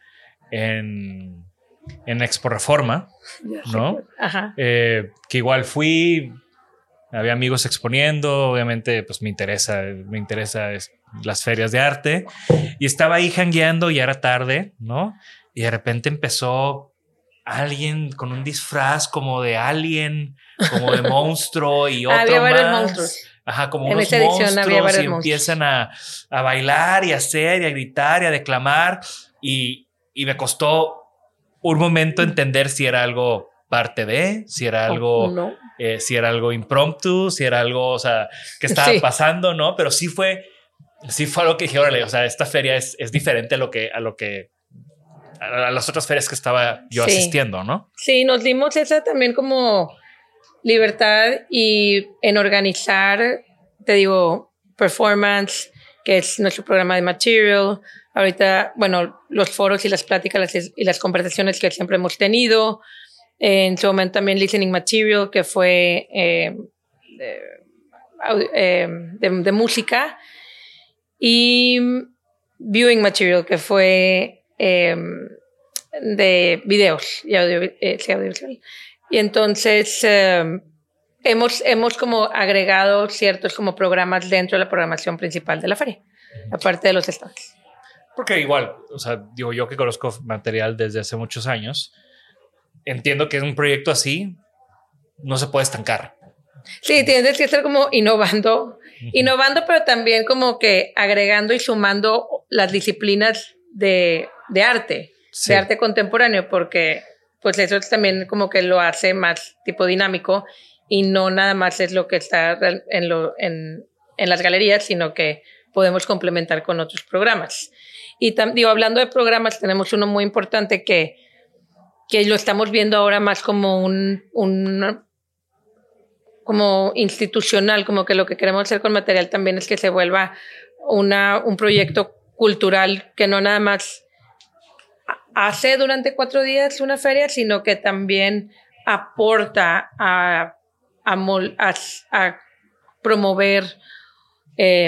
en en Expo Reforma, ¿no? Ajá. Eh, que igual fui, había amigos exponiendo, obviamente pues me interesa, me interesa las ferias de arte y estaba ahí jangueando, ya era tarde, ¿no? Y de repente empezó alguien con un disfraz como de alien, como de monstruo y otro había más. Varios monstruos. Ajá, como en unos esa edición monstruos había varios y monstruos. Empiezan a, a bailar y a hacer y a gritar y a declamar y, y me costó un momento entender si era algo parte de, si era algo, oh, no. eh, si era algo impromptu, si era algo, o sea, que estaba sí. pasando, ¿no? Pero sí fue, sí fue algo que dije, órale, o sea, esta feria es, es diferente a lo que, a lo que, a, a las otras ferias que estaba yo sí. asistiendo, ¿no? Sí, nos dimos esa también como libertad y en organizar, te digo, performance, que es nuestro programa de Material. Ahorita, bueno, los foros y las pláticas y las conversaciones que siempre hemos tenido. En su momento también Listening Material, que fue eh, de, eh, de, de música. Y Viewing Material, que fue eh, de videos y audio, eh, sí, audiovisual. Y entonces eh, hemos, hemos como agregado ciertos como programas dentro de la programación principal de la feria, aparte de los stands. Porque igual, o sea, digo yo que conozco Material desde hace muchos años, entiendo que un proyecto así no se puede estancar. Sí, tienes que estar como innovando Uh-huh. Innovando, pero también como que agregando y sumando las disciplinas de, de arte, sí. de arte contemporáneo, porque pues eso es también como que lo hace más tipo dinámico y no nada más es lo que está en, lo, en, en las galerías, sino que podemos complementar con otros programas. Y tam, digo, hablando de programas, tenemos uno muy importante que, que lo estamos viendo ahora más como un, un como institucional, como que lo que queremos hacer con material también es que se vuelva una, un proyecto cultural que no nada más hace durante cuatro días una feria, sino que también aporta a, a, mol, a, a promover eh,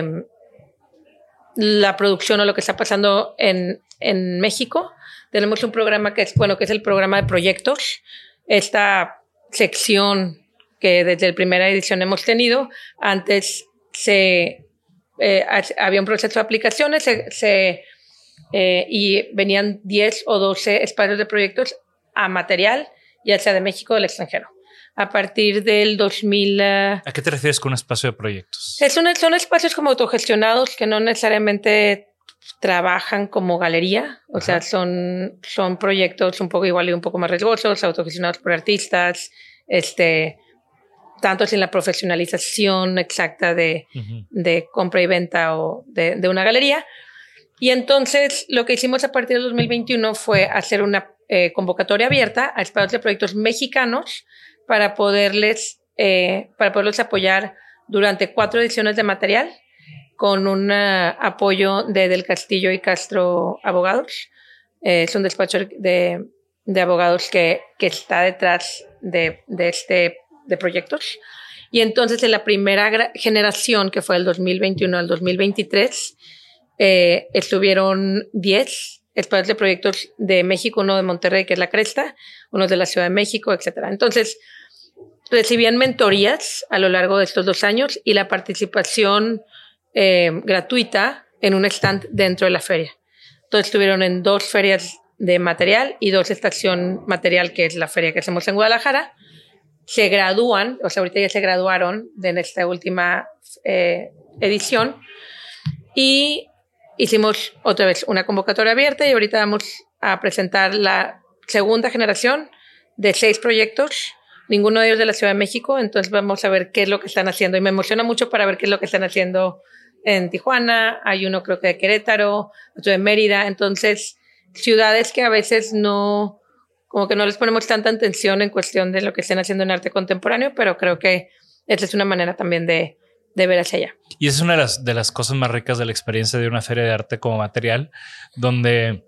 la producción o lo que está pasando en, en México. Tenemos un programa que es, bueno, que es el programa de proyectos. Esta sección que desde la primera edición hemos tenido, antes se, eh, había un proceso de aplicaciones se, se, eh, y venían diez o doce espacios de proyectos a material, ya sea de México o del extranjero. A partir del dos mil... Uh, ¿A qué te refieres con un espacio de proyectos? Es un, son espacios como autogestionados que no necesariamente trabajan como galería, o Ajá. sea, son, son proyectos un poco igual y un poco más riesgosos, autogestionados por artistas, este... tanto sin la profesionalización exacta de, uh-huh. de compra y venta o de, de una galería. Y entonces lo que hicimos a partir del dos mil veintiuno fue hacer una eh, convocatoria abierta a espacios de proyectos mexicanos para poderles, eh, para poderlos apoyar durante cuatro ediciones de material con un uh, apoyo de Del Castillo y Castro Abogados. Eh, es un despacho de, de abogados que, que está detrás de, de este de proyectos. Y entonces en la primera generación, que fue del dos mil veintiuno al dos mil veintitrés, eh, estuvieron diez espacios de proyectos de México, uno de Monterrey, que es La Cresta, uno de la Ciudad de México, etcétera. Entonces recibían mentorías a lo largo de estos dos años y la participación eh, gratuita en un stand dentro de la feria. Entonces estuvieron en dos ferias de material y dos estación material, que es la feria que hacemos en Guadalajara. Se gradúan, o sea, ahorita ya se graduaron de en esta última eh, edición y hicimos otra vez una convocatoria abierta y ahorita vamos a presentar la segunda generación de seis proyectos, ninguno de ellos de la Ciudad de México, entonces vamos a ver qué es lo que están haciendo y me emociona mucho para ver qué es lo que están haciendo en Tijuana, hay uno creo que de Querétaro, otro de Mérida, entonces ciudades que a veces no... como que no les ponemos tanta atención en cuestión de lo que estén haciendo en arte contemporáneo, pero creo que esta es una manera también de, de ver hacia allá. Y esa es una de las, de las cosas más ricas de la experiencia de una feria de arte como material, donde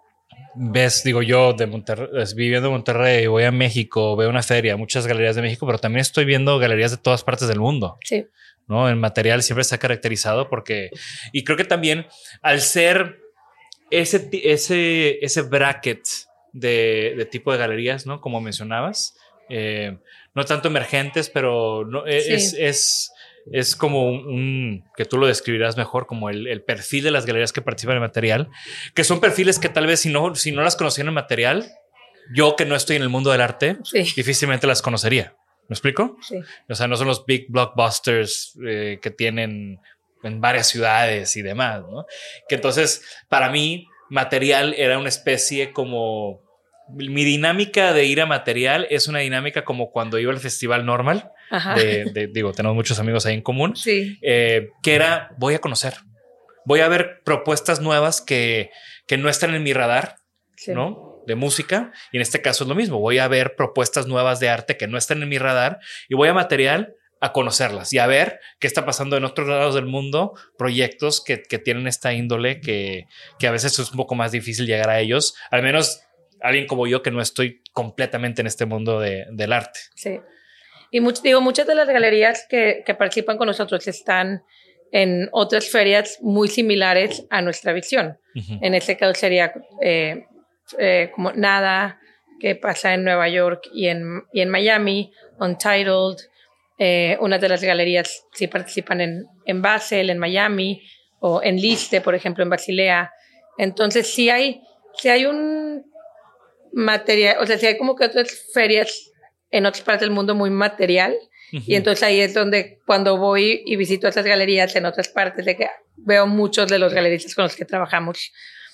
ves, digo yo, de Monterrey, viviendo en Monterrey, voy a México, veo una feria, muchas galerías de México, pero también estoy viendo galerías de todas partes del mundo. Sí. ¿No? El material siempre está caracterizado porque... Y creo que también al ser ese, ese, ese bracket... De, de tipo de galerías, ¿no? Como mencionabas, eh, no tanto emergentes, pero no, sí. es, es, es como un, un, que tú lo describirás mejor, como el, el perfil de las galerías que participan en material, que son perfiles que tal vez si no, si no las conocían en material, yo que no estoy en el mundo del arte, sí. difícilmente las conocería. ¿Me explico? Sí. O sea, no son los big blockbusters eh, que tienen en varias ciudades y demás, ¿no? Que entonces, para mí, material era una especie como... Mi dinámica de ir a material es una dinámica como cuando iba al festival normal. De, de, digo, tenemos muchos amigos ahí en común. Sí. Eh, que era, voy a conocer. Voy a ver propuestas nuevas que, que no están en mi radar, sí. ¿no? De música. Y en este caso es lo mismo. Voy a ver propuestas nuevas de arte que no están en mi radar y voy a material a conocerlas y a ver qué está pasando en otros lados del mundo, proyectos que, que tienen esta índole que, que a veces es un poco más difícil llegar a ellos, al menos alguien como yo que no estoy completamente en este mundo de, del arte. Sí. Y much, digo, muchas de las galerías que, que participan con nosotros están en otras ferias muy similares a nuestra visión. Uh-huh. En este caso sería eh, eh, como Nada, que pasa en Nueva York y en, y en Miami, Untitled. Eh, una de las galerías sí participan en, en Basel, en Miami, o en Liste, por ejemplo, en Basilea. Entonces sí hay, sí hay un material, o sea, sí hay como que otras ferias en otras partes del mundo muy material Uh-huh. Y entonces ahí es donde cuando voy y visito esas galerías en otras partes, de que veo muchos de los galeristas con los que trabajamos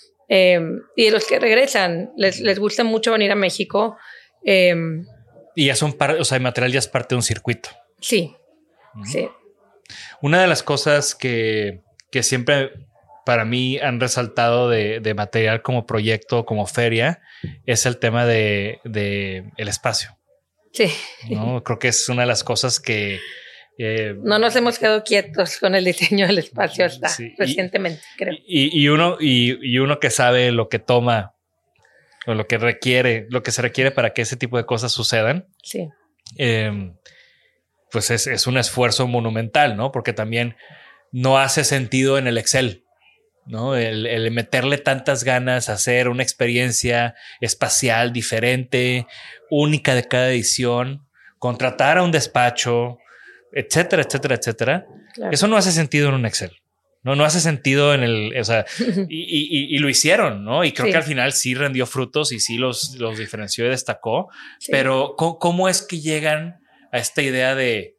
eh, y de los que regresan. Les, les gusta mucho venir a México. Eh, y ya son parte, o sea, el material ya es parte de un circuito. Sí, uh-huh. sí. Una de las cosas que, que siempre para mí han resaltado de, de material como proyecto, como feria, es el tema de, de el espacio. Sí. ¿No? Creo que es una de las cosas que... Eh, no nos hemos quedado quietos con el diseño del espacio hasta sí, recientemente, y, creo. Y, y, uno, y, y uno que sabe lo que toma o lo que requiere, lo que se requiere para que ese tipo de cosas sucedan. Sí. Eh, pues es, es un esfuerzo monumental, ¿no? Porque también no hace sentido en el Excel, ¿no? El, el meterle tantas ganas a hacer una experiencia espacial diferente, única de cada edición, contratar a un despacho, etcétera, etcétera, etcétera. Claro. Eso no hace sentido en un Excel. No, no hace sentido en el, o sea, y, y, y lo hicieron, ¿no? Y creo sí. que al final sí rendió frutos y sí los, los diferenció y destacó. Sí. Pero ¿cómo, ¿cómo es que llegan a esta idea de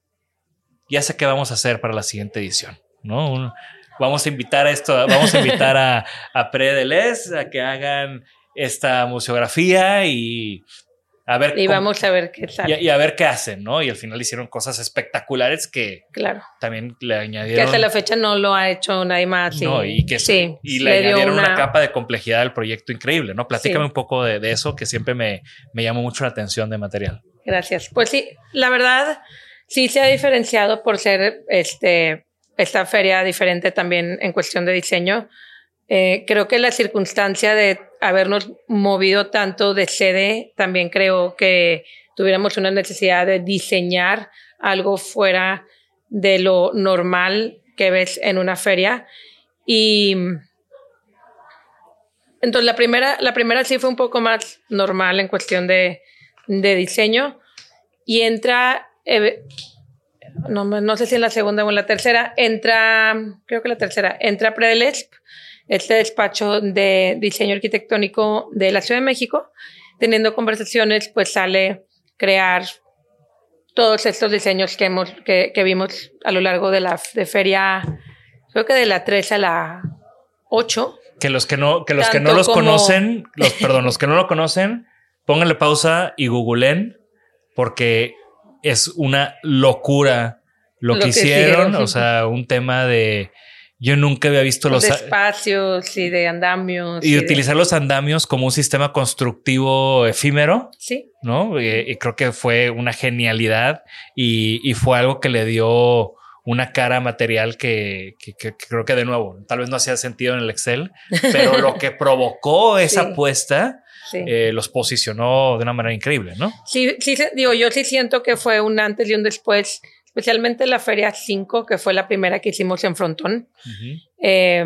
ya sé qué vamos a hacer para la siguiente edición, ¿no? Un, vamos a invitar a esto, vamos a invitar a, a Pre Deleuze a que hagan esta museografía y a ver y cómo, vamos a ver qué sale. Y, y a ver qué hacen, ¿no? Y al final hicieron cosas espectaculares que claro. también le añadieron. Que hasta la fecha no lo ha hecho nadie más. Y, no, y que sí, y le, le añadieron una... una capa de complejidad al proyecto increíble, ¿no? Platícame sí. un poco de, de eso, que siempre me, me llamó mucho la atención de material. Gracias. Pues sí, la verdad, sí se ha diferenciado por ser este, esta feria diferente también en cuestión de diseño. Eh, creo que la circunstancia de habernos movido tanto de sede, también creo que tuviéramos una necesidad de diseñar algo fuera de lo normal que ves en una feria. Y entonces la primera, la primera sí fue un poco más normal en cuestión de, de diseño. Y entra, eh, no, no sé si en la segunda o en la tercera, entra, creo que la tercera, entra Pre Deleuze, este despacho de diseño arquitectónico de la Ciudad de México. Teniendo conversaciones, pues sale crear todos estos diseños que, hemos, que, que vimos a lo largo de la de feria, creo que de la tres a la ocho. Que los que no, que los que no los como... conocen, los, perdón, los que no lo conocen, pónganle pausa y googleen, porque es una locura lo, lo que, que hicieron. hicieron. O sea, un tema de... Yo nunca había visto los... De espacios y de andamios. Y, y utilizar de... los andamios como un sistema constructivo efímero. Sí. ¿No? Y, y creo que fue una genialidad y, y fue algo que le dio una cara material que, que, que, que creo que de nuevo, tal vez no hacía sentido en el Excel, pero lo que provocó esa sí. apuesta sí. eh, los posicionó de una manera increíble, ¿no? Sí, sí, digo, yo sí siento que fue un antes y un después, especialmente la Feria cinco, que fue la primera que hicimos en Frontón. Uh-huh. Eh,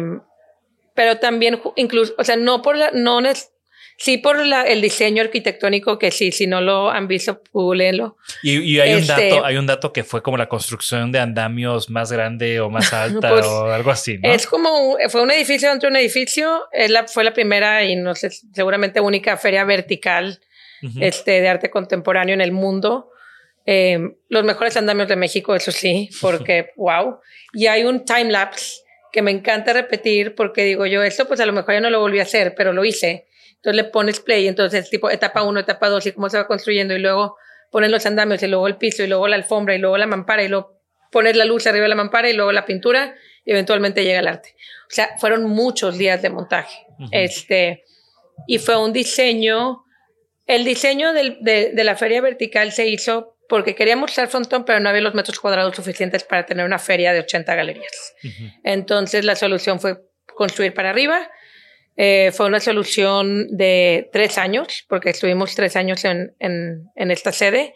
pero también incluso, o sea, no por la, no es, sí por la, el diseño arquitectónico, que sí, si no lo han visto, googleenlo. Y, y hay, este, un dato, hay un dato que fue como la construcción de andamios más grande o más alta pues, o algo así, ¿no? Es como, fue un edificio dentro de un edificio, es la, fue la primera y no sé, seguramente única feria vertical uh-huh. este, de arte contemporáneo en el mundo. Eh, los mejores andamios de México, eso sí, porque wow. Y hay un time lapse que me encanta repetir porque digo yo, esto pues a lo mejor ya no lo volví a hacer, pero lo hice. Entonces le pones play, entonces tipo etapa uno, etapa dos y cómo se va construyendo y luego pones los andamios y luego el piso y luego la alfombra y luego la mampara y luego pones la luz arriba de la mampara y luego la pintura y eventualmente llega el arte. O sea, fueron muchos días de montaje. Uh-huh. Este, y fue un diseño, el diseño del, de, de la feria vertical se hizo porque queríamos usar Frontón, pero no había los metros cuadrados suficientes para tener una feria de ochenta galerías. Uh-huh. Entonces la solución fue construir para arriba. Eh, fue una solución de tres años, porque estuvimos tres años en, en, en esta sede.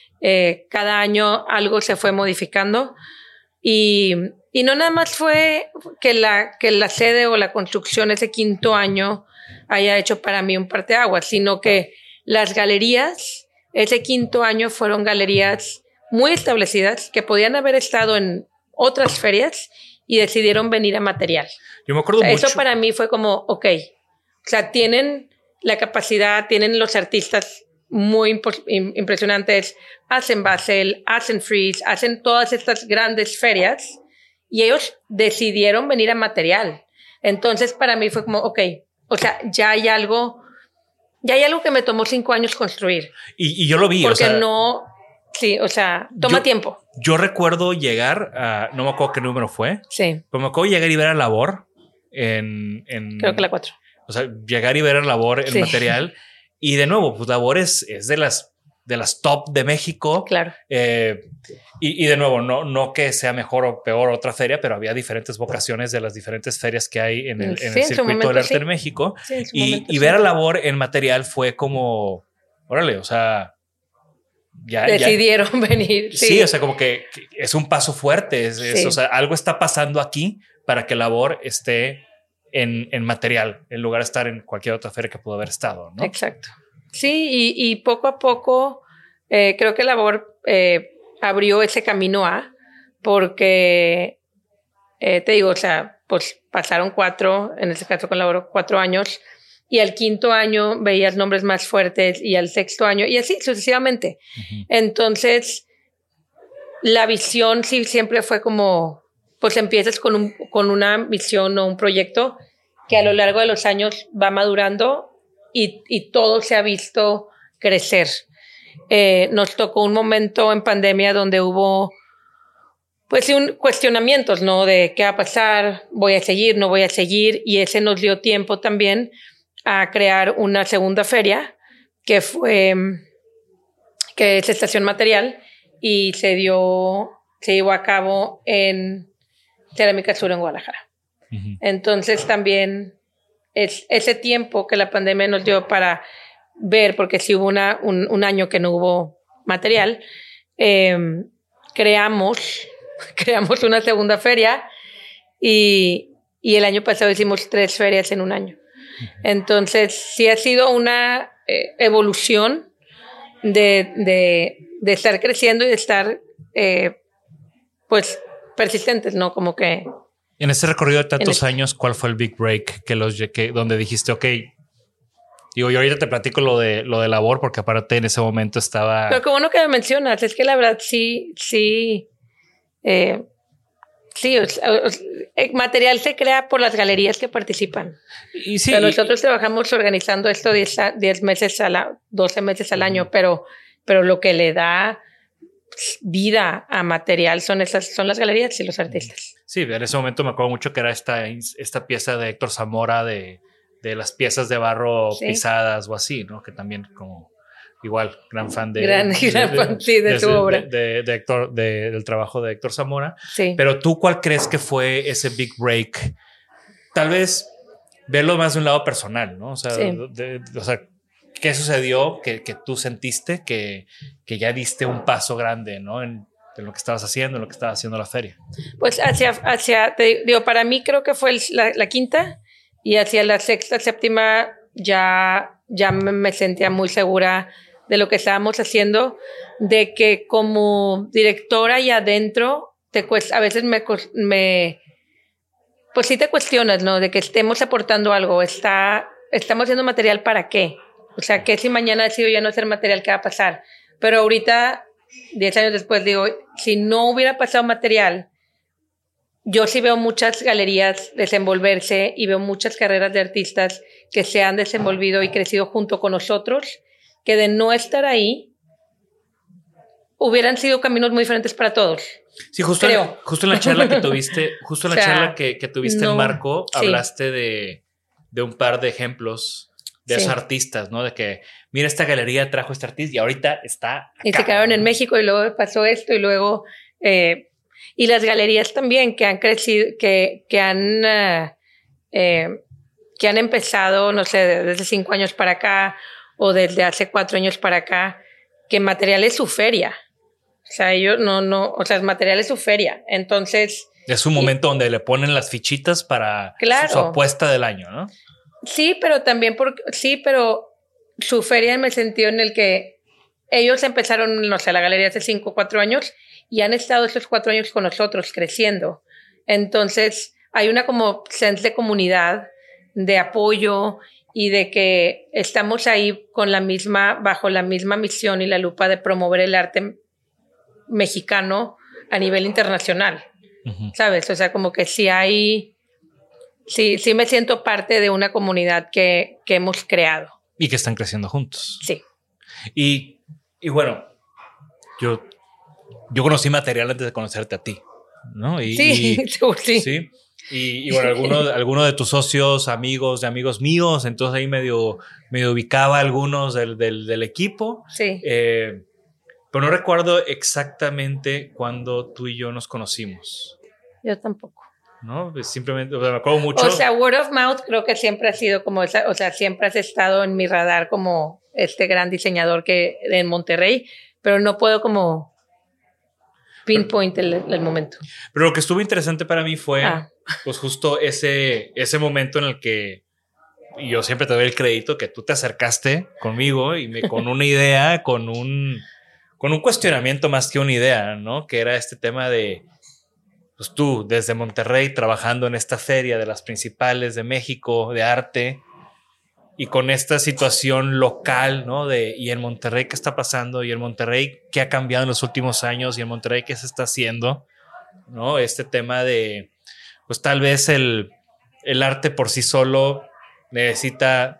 Eh, cada año algo se fue modificando. Y, y no nada más fue que la, que la sede o la construcción ese quinto año haya hecho para mí un parteaguas, sino que las galerías... Ese quinto año fueron galerías muy establecidas que podían haber estado en otras ferias y decidieron venir a material. Yo me acuerdo o sea, mucho. Eso para mí fue como, ok, o sea, tienen la capacidad, tienen los artistas muy impo- impresionantes, hacen Basel, hacen Freeze, hacen todas estas grandes ferias y ellos decidieron venir a material. Entonces para mí fue como, ok, o sea, ya hay algo, ya hay algo que me tomó cinco años construir. Y, y yo lo vi. Porque o sea, no, sí, o sea, toma yo, tiempo. Yo recuerdo llegar a, no me acuerdo qué número fue, Sí. pero me acuerdo llegar y ver a Labor en... en Creo que la cuatro. O sea, llegar y ver a Labor en Sí. material. Y de nuevo, pues Labor es, es de las de las top de México. Claro. Eh, y, y de nuevo, no, no que sea mejor o peor otra feria, pero había diferentes vocaciones de las diferentes ferias que hay en el, Sí, en el en su circuito momento, del arte sí. en México. Sí, en su y momento, y sí. ver a Labor en material fue como, órale, o sea, ya... Decidieron ya, venir. sí. Sí. o sea, como que, que es un paso fuerte. Es, es, Sí. o sea, algo está pasando aquí para que Labor esté en, en material, en lugar de estar en cualquier otra feria que pudo haber estado, ¿no? Exacto. Sí, y, y poco a poco eh, creo que Labor eh, abrió ese camino a, porque eh, te digo, o sea, pues pasaron cuatro, en este caso con Labor, cuatro años, y al quinto año veías nombres más fuertes, y al sexto año, y así sucesivamente. Uh-huh. Entonces, la visión sí siempre fue como, pues empiezas con, un, con una visión o un proyecto que a lo largo de los años va madurando y, y todo se ha visto crecer. Eh, nos tocó un momento en pandemia donde hubo, pues sí, un cuestionamientos, ¿no? De qué va a pasar, voy a seguir, no voy a seguir, y ese nos dio tiempo también a crear una segunda feria que fue, que es Estación Material, y se dio, se llevó a cabo en Cerámica Sur en Guadalajara. Uh-huh. Entonces también es ese tiempo que la pandemia nos dio para ver, porque si hubo una, un, un año que no hubo material, eh, creamos, creamos una segunda feria y, y el año pasado hicimos tres ferias en un año. Uh-huh. Entonces sí ha sido una eh, evolución de, de, de estar creciendo y de estar eh, pues persistentes, ¿no? Como que... En ese recorrido de tantos este. años, ¿cuál fue el big break que los que donde dijiste, ok, digo, yo ahorita te platico lo de lo de Labor, porque aparte en ese momento estaba... Pero qué bueno que me mencionas, es que la verdad sí, sí, eh, sí, o sea, o sea, el material se crea por las galerías que participan. Y sí, o sea, y, nosotros trabajamos organizando esto diez meses al año, doce meses al año, pero, pero lo que le da vida a material son esas, son las galerías y los artistas. Sí, en ese momento me acuerdo mucho que era esta, esta pieza de Héctor Zamora de, de las piezas de barro sí. pisadas o así, ¿no? Que también como igual gran fan de gran, de, gran de, fan, sí, de, de su de, obra de, de, de Héctor, de, del trabajo de Héctor Zamora. Sí. Pero tú, ¿cuál crees que fue ese big break? Tal vez verlo más de un lado personal, ¿no? O sea, sí. de, de, o sea ¿qué sucedió que, que tú sentiste que, que ya diste un paso grande, ¿no? En, en lo que estabas haciendo, en lo que estaba haciendo la feria. Pues hacia, hacia te digo, para mí creo que fue el, la, la quinta, y hacia la sexta, séptima ya, ya me sentía muy segura de lo que estábamos haciendo, de que como directora y adentro, te cuesta, a veces me, me, pues sí te cuestionas, ¿no? De que estemos aportando algo, está, estamos haciendo material ¿para qué? O sea, que si mañana decido ya no hacer material, ¿qué va a pasar? Pero ahorita, diez años después, digo, si no hubiera pasado material, yo sí veo muchas galerías desenvolverse y veo muchas carreras de artistas que se han desenvolvido y crecido junto con nosotros, que de no estar ahí, hubieran sido caminos muy diferentes para todos. Sí, justo, en, justo en la charla que tuviste, justo en la o sea, charla que, que tuviste no, en Marco, sí. hablaste de, de un par de ejemplos de sí. esos artistas, ¿no? De que, mira, esta galería trajo este artista y ahorita está acá. Y se quedaron en México y luego pasó esto y luego... Eh, y las galerías también que han crecido, que, que, han, uh, eh, que han empezado, no sé, desde cinco años para acá o desde hace cuatro años para acá, que material es su feria. O sea, ellos no, no, o sea, material es su feria. Entonces... Es un momento y, donde le ponen las fichitas para claro. su, su apuesta del año, ¿no? Sí, pero también porque, sí, pero su feria en el sentido en el que ellos empezaron, no sé, la galería hace cinco o cuatro años y han estado estos cuatro años con nosotros creciendo. Entonces hay una como sense de comunidad, de apoyo y de que estamos ahí con la misma, bajo la misma misión y la lupa de promover el arte mexicano a nivel internacional, uh-huh. ¿sabes? O sea, como que sí hay, sí, sí me siento parte de una comunidad que, que hemos creado. Y que están creciendo juntos. Sí. Y, y bueno, yo, yo conocí material antes de conocerte a ti, ¿no? Y, sí, y, sí. sí. Y, y bueno, alguno, alguno de tus socios, amigos de amigos míos, entonces ahí medio, medio ubicaba a algunos del, del, del equipo. Sí. Eh, pero no recuerdo exactamente cuándo tú y yo nos conocimos. Yo tampoco. ¿No? Pues simplemente, o sea, me acuerdo mucho. O sea, word of mouth creo que siempre ha sido como esa, o sea, siempre has estado en mi radar como este gran diseñador que en Monterrey, pero no puedo como pinpoint el, el momento. Pero lo que estuvo interesante para mí fue ah. pues justo ese, ese momento en el que y yo siempre te doy el crédito que tú te acercaste conmigo y me, con una idea, con un, con un cuestionamiento más que una idea, ¿no? Que era este tema de pues tú desde Monterrey trabajando en esta feria de las principales de México de arte y con esta situación local, ¿no? De, y en Monterrey, ¿qué está pasando? Y en Monterrey, ¿qué ha cambiado en los últimos años? Y en Monterrey, ¿qué se está haciendo? ¿No? Este tema de, pues tal vez el, el arte por sí solo necesita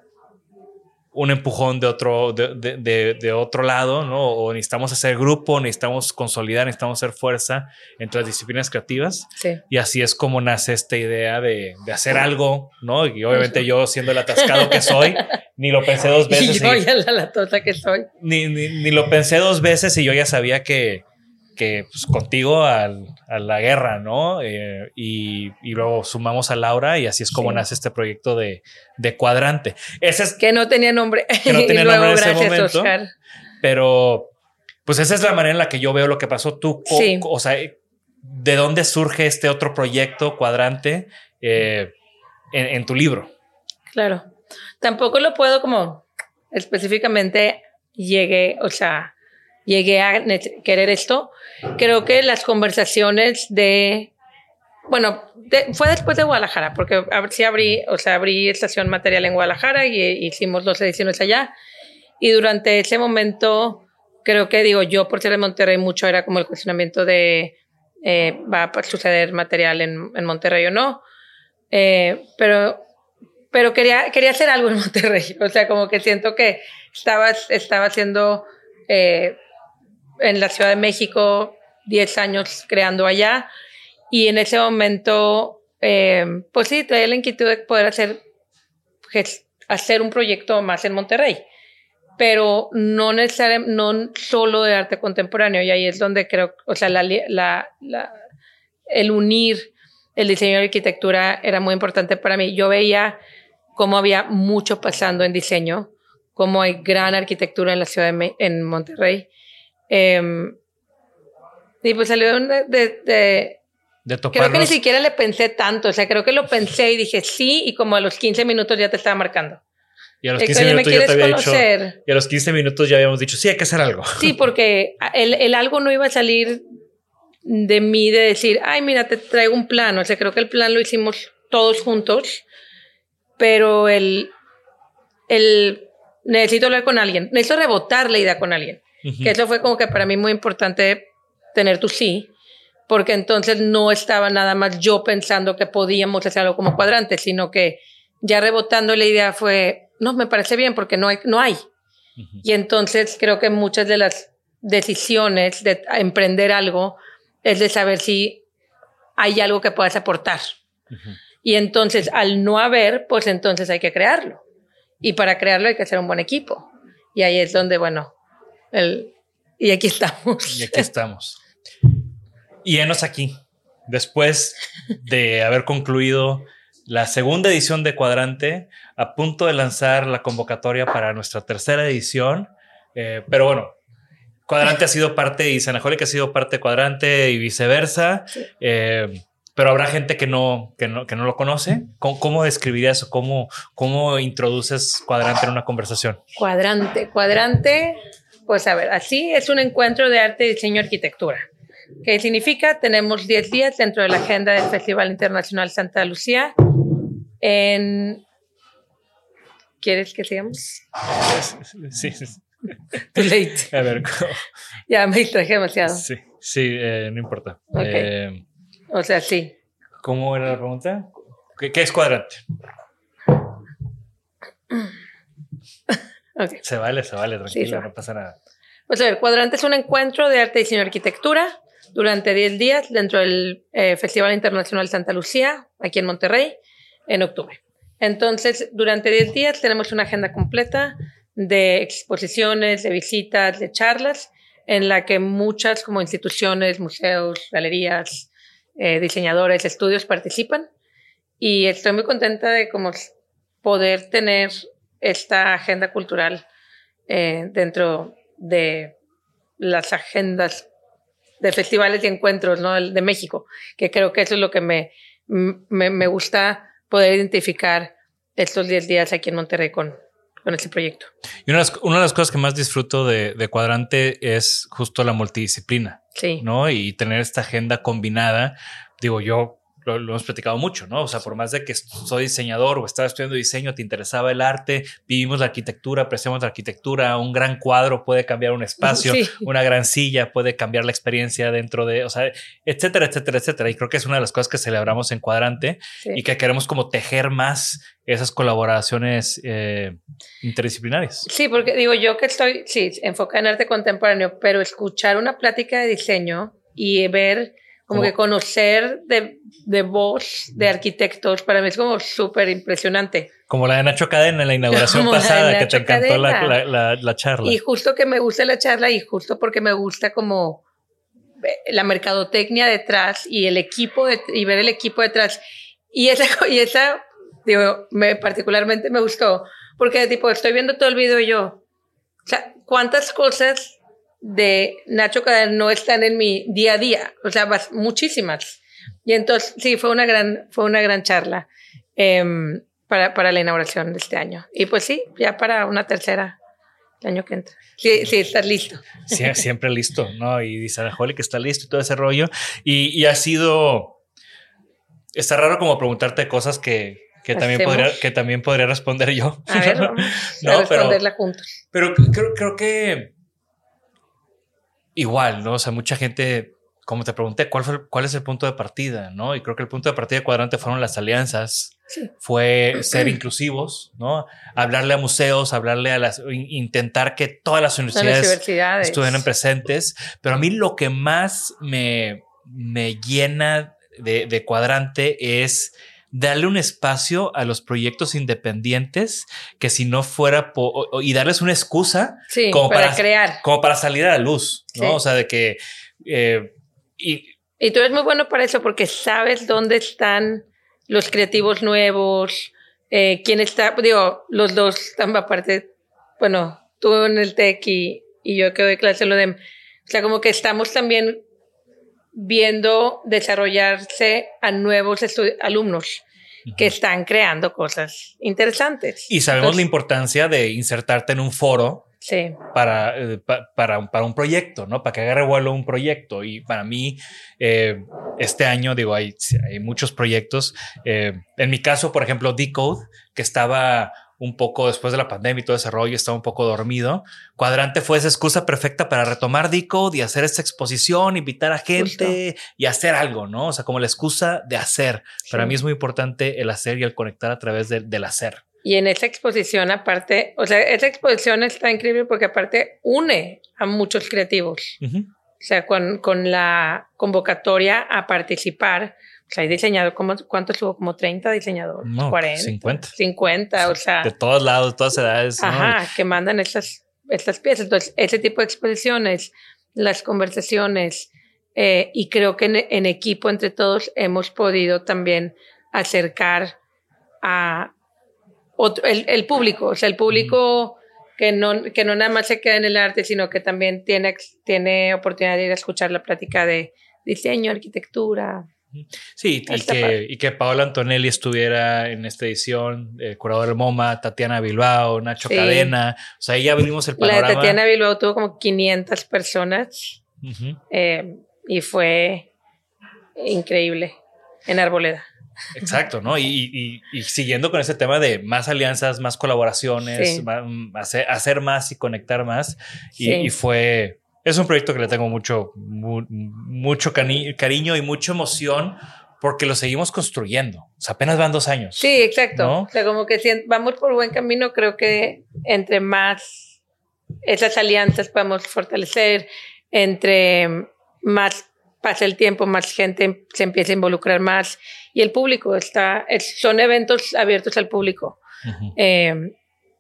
un empujón de otro, de, de, de, de otro lado, ¿no? O necesitamos hacer grupo, necesitamos consolidar, necesitamos hacer fuerza entre las disciplinas creativas. Sí. Y así es como nace esta idea de, de hacer algo, ¿no? Y obviamente Eso. yo, siendo el atascado que soy, ni lo pensé dos veces. Y yo ya la latosa que soy. Ni, ni, ni lo pensé dos veces y yo ya sabía que, que pues, contigo al, a la guerra, ¿no? Eh, y, y luego sumamos a Laura y así es como sí. nace este proyecto de, de Cuadrante. Ese es, que no tenía nombre. Que no tenía y luego, nombre en ese gracias, momento. Oscar. Pero pues esa es la manera en la que yo veo lo que pasó. Tú, sí. o, o sea, ¿de dónde surge este otro proyecto Cuadrante eh, en, en tu libro? Claro. Tampoco lo puedo como específicamente llegué, o sea, llegué a querer esto. Creo que las conversaciones de, bueno, de, fue después de Guadalajara, porque sí abrí, o sea, abrí Estación Material en Guadalajara y, y hicimos dos ediciones allá. Y durante ese momento, creo que digo yo, por ser de Monterrey, mucho era como el cuestionamiento de eh, va a suceder material en, en Monterrey o no. Eh, pero pero quería, quería hacer algo en Monterrey. O sea, como que siento que estaba, estaba haciendo eh, en la Ciudad de México diez años creando allá. Y en ese momento, eh, pues sí, traía la inquietud de poder hacer, hacer un proyecto más en Monterrey. Pero no necesariamente, no solo de arte contemporáneo. Y ahí es donde creo, o sea, la, la, la, el unir el diseño y arquitectura era muy importante para mí. Yo veía cómo había mucho pasando en diseño, cómo hay gran arquitectura en la ciudad de Me- en Monterrey. Eh, y pues salió de... de, de De creo que ni siquiera le pensé tanto. O sea, creo que lo pensé y dije sí, y como a los quince minutos ya te estaba marcando. Y a los quince minutos ya te había conocer? dicho. Y a los quince minutos ya habíamos dicho, sí, hay que hacer algo. Sí, porque el, el algo no iba a salir de mí de decir, ay, mira, te traigo un plan. O sea, creo que el plan lo hicimos todos juntos, pero el, el necesito hablar con alguien, necesito rebotar la idea con alguien. Uh-huh. Que eso fue como que para mí muy importante tener tu sí, porque entonces no estaba nada más yo pensando que podíamos hacer algo como Cuadrante, sino que ya rebotando la idea fue, no, me parece bien porque no hay. No hay. Uh-huh. Y entonces creo que muchas de las decisiones de emprender algo es de saber si hay algo que puedas aportar. Uh-huh. Y entonces, al no haber, pues entonces hay que crearlo. Y para crearlo hay que hacer un buen equipo. Y ahí es donde, bueno, el, y aquí estamos. Y aquí estamos. Y enos aquí. Después de haber concluido la segunda edición de Cuadrante, a punto de lanzar la convocatoria para nuestra tercera edición. Eh, pero bueno, Cuadrante ha sido parte y Isanaholic ha sido parte de Cuadrante y viceversa. Sí. Eh, pero habrá gente que no, que no, que no lo conoce. ¿Cómo, cómo describirías o cómo, cómo introduces Cuadrante en una conversación? Cuadrante, Cuadrante, pues a ver, así es un encuentro de arte, diseño y arquitectura. ¿Qué significa? Tenemos diez días dentro de la agenda del Festival Internacional Santa Lucía, en ¿Quieres que sigamos? Sí, sí. Too late. A ver. Ya me distraje demasiado. Sí, sí, eh, no importa. Okay. Eh, o sea, sí. ¿Cómo era la pregunta? ¿Qué, qué es cuadrante? Okay. Se vale, se vale, tranquilo, sí, no pasa nada. Pues a ver, Cuadrante es un encuentro de arte, diseño y arquitectura durante diez días dentro del eh, Festival Internacional Santa Lucía, aquí en Monterrey, en octubre. Entonces, durante diez días tenemos una agenda completa de exposiciones, de visitas, de charlas, en la que muchas como instituciones, museos, galerías, eh, diseñadores, estudios participan. Y estoy muy contenta de como poder tener esta agenda cultural eh, dentro de las agendas de festivales y encuentros, ¿no? de México, que creo que eso es lo que me, me, me gusta poder identificar estos diez días aquí en Monterrey con, con este proyecto. Y una de, las, una de las cosas que más disfruto de, de Cuadrante es justo la multidisciplina, sí. ¿no? Y tener esta agenda combinada. Digo, yo lo, lo hemos platicado mucho, ¿no? O sea, por más de que soy diseñador o estaba estudiando diseño, te interesaba el arte, vivimos la arquitectura, apreciamos la arquitectura, un gran cuadro puede cambiar un espacio, sí. Una gran silla puede cambiar la experiencia dentro de, o sea, etcétera, etcétera, etcétera. Y creo que es una de las cosas que celebramos en Cuadrante sí. Y que queremos como tejer más esas colaboraciones eh, interdisciplinarias. Sí, porque digo yo que estoy, sí, enfocada en arte contemporáneo, pero escuchar una plática de diseño y ver como que conocer de, de voz de arquitectos, para mí es como súper impresionante. Como la de Nacho Cadena en la inauguración como pasada, que te encantó la, la, la, la charla. Y justo que me gusta la charla y justo porque me gusta como la mercadotecnia detrás y el equipo de, y ver el equipo detrás. Y esa, y esa digo, me, particularmente me gustó, porque tipo, estoy viendo todo el video y yo, o sea, ¿cuántas cosas de Nacho Cadena no están en mi día a día? O sea, muchísimas. Y entonces, sí, fue una gran, fue una gran charla eh, para, para la inauguración de este año. Y pues sí, ya para una tercera el año que entra. Sí, sí, estás listo. Sí, siempre listo, ¿no? Y Disneyholic está listo y todo ese rollo. Y, y ha sido... Está raro como preguntarte cosas que, que, también podría, que también podría responder yo. A ver, vamos no, a responderla pero, juntos. Pero creo, creo que... Igual, ¿no? O sea, mucha gente, como te pregunté, ¿cuál fue, cuál es el punto de partida, ¿no? Y creo que el punto de partida de Cuadrante fueron las alianzas, sí. Fue ser inclusivos, ¿no? Hablarle a museos, hablarle a las, intentar que todas las universidades, las universidades. estuvieran presentes. Pero a mí lo que más me, me llena de, de Cuadrante es darle un espacio a los proyectos independientes que si no fuera po- y darles una excusa sí, como para, para crear, como para salir a la luz, ¿no? Sí. O sea, de que eh, y, y tú eres muy bueno para eso porque sabes dónde están los creativos nuevos, eh, quién está, digo, los dos están aparte, bueno, tú en el TEC y, y yo que doy clase en lo de, o sea, como que estamos también viendo desarrollarse a nuevos estu- alumnos uh-huh. que están creando cosas interesantes. Y sabemos Entonces, la importancia de insertarte en un foro sí. para, eh, pa, para, para un proyecto, ¿no? Para que agarre vuelo un proyecto. Y para mí, eh, este año, digo, hay, hay muchos proyectos. Eh, en mi caso, por ejemplo, Decode, que estaba un poco después de la pandemia y todo ese rollo, estaba un poco dormido. Cuadrante fue esa excusa perfecta para retomar Decode y hacer esta exposición, invitar a gente Justo. Y hacer algo, ¿no? O sea, como la excusa de hacer. Sí. Para mí es muy importante el hacer y el conectar a través de, del hacer. Y en esa exposición, aparte, o sea, esa exposición está increíble porque aparte une a muchos creativos. Uh-huh. O sea, con, con la convocatoria a participar, o sea, hay diseñador, ¿cuántos hubo? Como treinta diseñadores, no, cuarenta, cincuenta. cincuenta, o sea. De todos lados, de todas edades. Ajá, ¿no? que mandan estas, estas piezas. Entonces, ese tipo de exposiciones, las conversaciones, eh, y creo que en, en equipo, entre todos, hemos podido también acercar a otro, el, el público, o sea, el público mm. que, no, que no nada más se queda en el arte, sino que también tiene, tiene oportunidad de ir a escuchar la plática de diseño, arquitectura. Sí, y que, y que Paola Antonelli estuviera en esta edición, eh, curador del MoMA, Tatiana Bilbao, Nacho sí. Cadena, o sea, ahí ya abrimos el panorama. La de Tatiana Bilbao tuvo como quinientas personas uh-huh. eh, y fue increíble en Arboleda. Exacto, ¿no? Y, y, y siguiendo con ese tema de más alianzas, más colaboraciones, Sí. más, hacer, hacer más y conectar más. Y, Sí. y fue... Es un proyecto que le tengo mucho, mu, mucho cari- cariño y mucha emoción porque lo seguimos construyendo. O sea, apenas van dos años. Sí, exacto. ¿No? O sea, como que si vamos por buen camino, creo que entre más esas alianzas podemos fortalecer, entre más pasa el tiempo, más gente se empieza a involucrar más y el público está, es, son eventos abiertos al público. Uh-huh. Eh,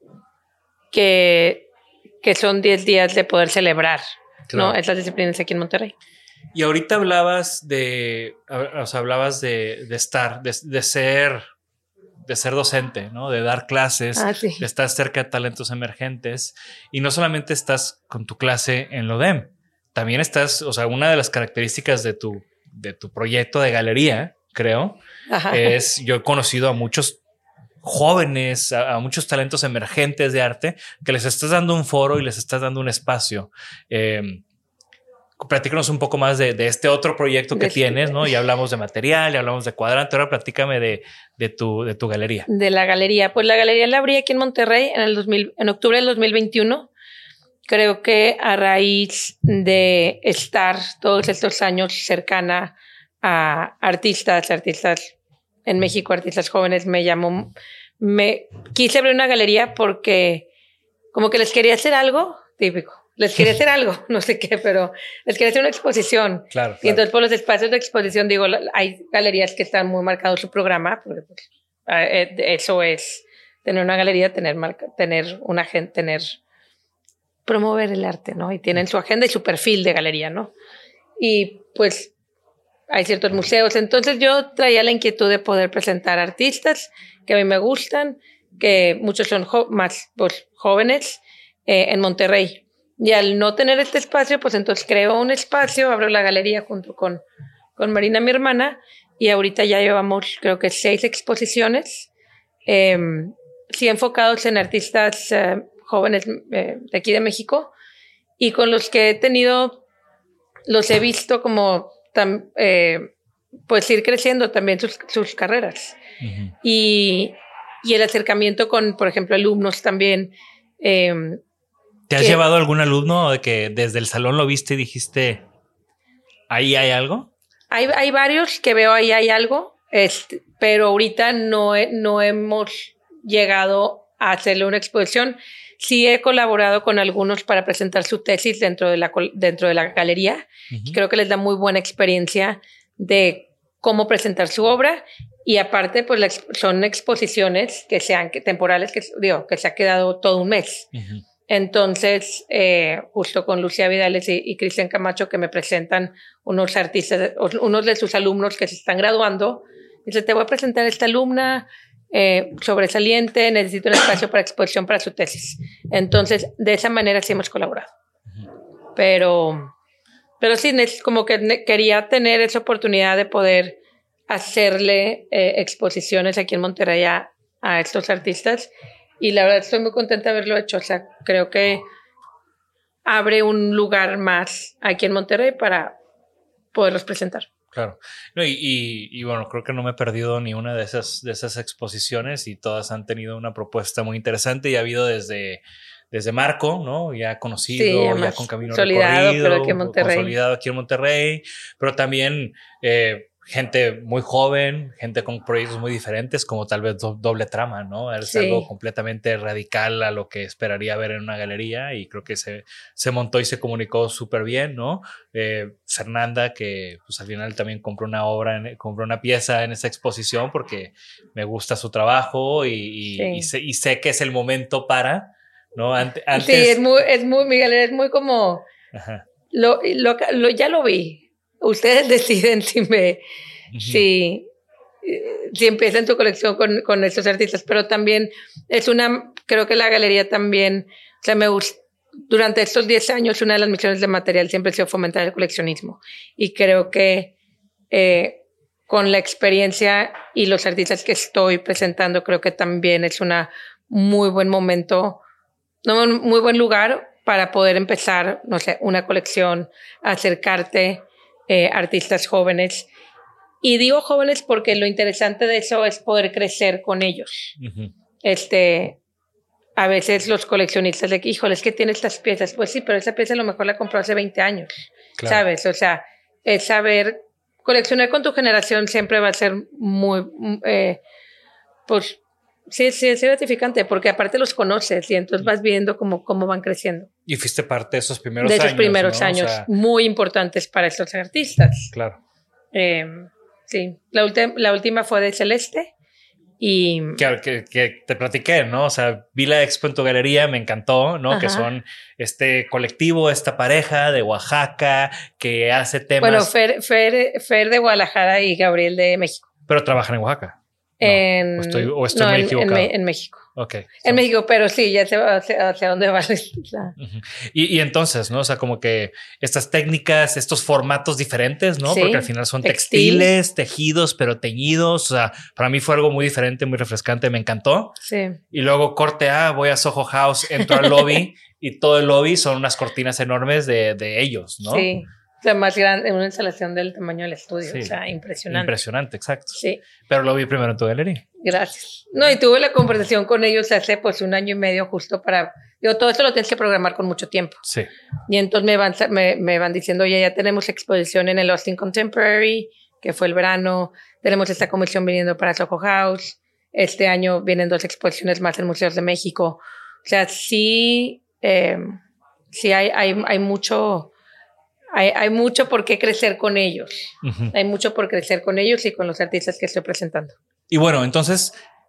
que, que son diez días de poder celebrar. Claro. ¿No? Esas disciplinas aquí en Monterrey. Y ahorita hablabas de, o sea, hablabas de, de estar, de, de ser, de ser docente, ¿no? De dar clases, ah, sí. de estar cerca de talentos emergentes. Y no solamente estás con tu clase en LODEM, también estás, o sea, una de las características de tu, de tu proyecto de galería, creo, Ajá. es, yo he conocido a muchos jóvenes, a, a muchos talentos emergentes de arte, que les estás dando un foro y les estás dando un espacio. Eh, platícanos un poco más de, de este otro proyecto que de tienes, ¿no? Ya hablamos de material, ya hablamos de cuadrante, ahora platícame de, de, tu, de tu galería. De la galería. Pues la galería la abrí aquí en Monterrey en, el dos mil, en octubre del dos mil veintiuno. Creo que a raíz de estar todos estos años cercana a artistas, artistas en México, artistas jóvenes, me llamó, me quise abrir una galería porque como que les quería hacer algo típico, les quería hacer algo, no sé qué, pero les quería hacer una exposición. Claro, claro. Y entonces por los espacios de exposición, digo, hay galerías que están muy marcados su programa, porque pues, eso es tener una galería, tener, marca, tener una gente, tener, promover el arte, ¿no? Y tienen su agenda y su perfil de galería, ¿no? Y pues hay ciertos museos. Entonces yo traía la inquietud de poder presentar artistas que a mí me gustan, que muchos son jo- más pues, jóvenes eh, en Monterrey. Y al no tener este espacio, pues entonces creo un espacio, abro la galería junto con, con Marina, mi hermana, y ahorita ya llevamos creo que seis exposiciones, eh, sí enfocados en artistas eh, jóvenes eh, de aquí de México, y con los que he tenido, los he visto como Tam, eh, pues ir creciendo también sus, sus carreras. Uh-huh. y, y el acercamiento con, por ejemplo, alumnos también. Eh, ¿Te has que, llevado algún alumno de que desde el salón lo viste y dijiste, ahí hay algo? Hay, hay varios que veo ahí hay algo, este, pero ahorita no, he, no hemos llegado a hacerle una exposición. Sí he colaborado con algunos para presentar su tesis dentro de la, dentro de la galería. Uh-huh. Creo que les da muy buena experiencia de cómo presentar su obra y aparte pues la, son exposiciones que sean que, temporales, que, digo, que se ha quedado todo un mes. Uh-huh. Entonces, eh, justo con Lucía Vidales y, y Cristian Camacho que me presentan unos artistas, unos de sus alumnos que se están graduando. Dice, te voy a presentar a esta alumna Eh, sobresaliente, necesito un espacio para exposición para su tesis. Entonces, de esa manera sí hemos colaborado. Uh-huh. Pero, pero sí, como que quería tener esa oportunidad de poder hacerle eh, exposiciones aquí en Monterrey a, a estos artistas y la verdad estoy muy contenta de haberlo hecho. O sea, creo que abre un lugar más aquí en Monterrey para poderlos presentar. Claro. No, y, y, y bueno, creo que no me he perdido ni una de esas, de esas exposiciones y todas han tenido una propuesta muy interesante y ha habido desde, desde Marco, ¿no? Ya conocido, sí, ya con camino consolidado, recorrido, pero aquí en Monterrey. consolidado aquí en Monterrey, pero también eh, gente muy joven, gente con proyectos muy diferentes, como tal vez do, doble trama, ¿no? Es sí. algo completamente radical a lo que esperaría ver en una galería y creo que se, se montó y se comunicó súper bien, ¿no? Eh, Fernanda, que pues al final también compró una obra, en, compró una pieza en esa exposición porque me gusta su trabajo y, y, sí. y, sé, y sé que es el momento para, ¿no? Ante, antes... Sí, es muy, es muy, mi galería es muy como, lo, lo, lo, ya lo vi. Ustedes deciden si me, uh-huh. si, si empiezan su colección con, con estos artistas, pero también es una, creo que la galería también, o sea, me gusta, durante estos diez años una de las misiones de material siempre ha sido fomentar el coleccionismo y creo que eh, con la experiencia y los artistas que estoy presentando, creo que también es una muy buen momento, no, un muy buen lugar para poder empezar, no sé, una colección, acercarte Eh, artistas jóvenes y digo jóvenes porque lo interesante de eso es poder crecer con ellos. Uh-huh. Este, a veces los coleccionistas de, híjole, es que tiene estas piezas. Pues sí, pero esa pieza a lo mejor la compró hace veinte años, claro. ¿Sabes? O sea, es saber, coleccionar con tu generación siempre va a ser muy, eh, pues, sí, sí, es gratificante, porque aparte los conoces y entonces vas viendo cómo, cómo van creciendo. Y fuiste parte de esos primeros años. De esos años, primeros ¿no? años, o sea, muy importantes para estos artistas. Claro. Eh, sí, la, ulti- la última fue de Celeste y... Que, que, que te platiqué, ¿no? O sea, vi la expo en tu galería, me encantó, ¿no? Ajá. Que son este colectivo, esta pareja de Oaxaca que hace temas... Bueno, Fer, Fer, Fer de Guadalajara y Gabriel de México. Pero trabajan en Oaxaca. No, en, o estoy, o estoy no, muy en, equivocado. En, en México. Ok. En so. México, pero sí, ya sé hacia, hacia dónde va. Uh-huh. y, y entonces, ¿no? O sea, como que estas técnicas, estos formatos diferentes, ¿no? Sí, porque al final son textil. textiles, tejidos, pero teñidos. O sea, para mí fue algo muy diferente, muy refrescante, me encantó. Sí. Y luego corte A, voy a Soho House, entro al lobby y todo el lobby son unas cortinas enormes de, de ellos, ¿no? Sí. O sea, más grande, una instalación del tamaño del estudio. Sí. O sea, impresionante. Impresionante, exacto. Sí. Pero lo vi primero en tu galería. Gracias. No, y tuve la conversación con ellos hace pues un año y medio justo para... Digo, todo esto lo tienes que programar con mucho tiempo. Sí. Y entonces me van, me, me van diciendo, oye, ya tenemos exposición en el Austin Contemporary, que fue el verano. Tenemos esta comisión viniendo para Soho House. Este año vienen dos exposiciones más en Museos de México. O sea, sí, eh, sí hay, hay, hay mucho... Hay, hay mucho por qué crecer con ellos. Uh-huh. Hay mucho por crecer con ellos y con los artistas que estoy presentando. Y bueno, entonces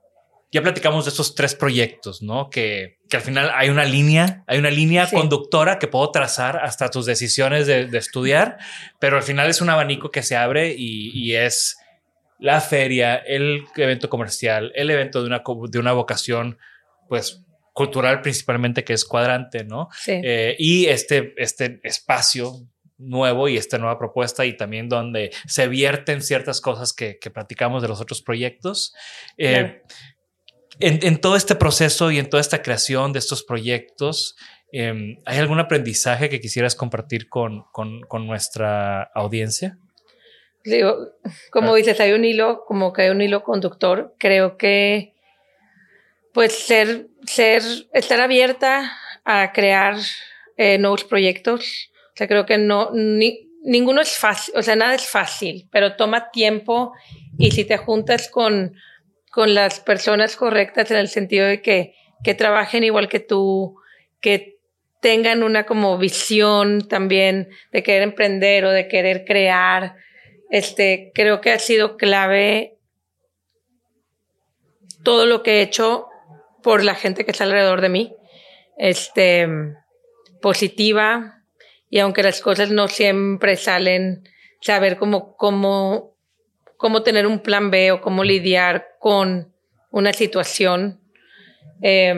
ya platicamos de estos tres proyectos, ¿no? Que, que al final hay una línea, hay una línea sí. conductora que puedo trazar hasta tus decisiones de, de estudiar, pero al final es un abanico que se abre y, y es la feria, el evento comercial, el evento de una, de una vocación, pues, cultural principalmente, que es Cuadrante, ¿no? Sí. Eh, y este, este espacio nuevo y esta nueva propuesta, y también donde se vierten ciertas cosas que, que platicamos de los otros proyectos. Eh, claro. en, en todo este proceso y en toda esta creación de estos proyectos, eh, ¿hay algún aprendizaje que quisieras compartir con, con, con nuestra audiencia? Digo, como ah. dices, hay un hilo, como que hay un hilo conductor. Creo que pues ser, ser, estar abierta a crear eh, nuevos proyectos. O sea, creo que no, ni, ninguno es fácil, o sea, nada es fácil, pero toma tiempo, y si te juntas con, con las personas correctas, en el sentido de que, que trabajen igual que tú, que tengan una como visión también de querer emprender o de querer crear, este, creo que ha sido clave todo lo que he hecho por la gente que está alrededor de mí, este, positiva. Y aunque las cosas no siempre salen, saber cómo, cómo, cómo tener un plan B o cómo lidiar con una situación. Eh,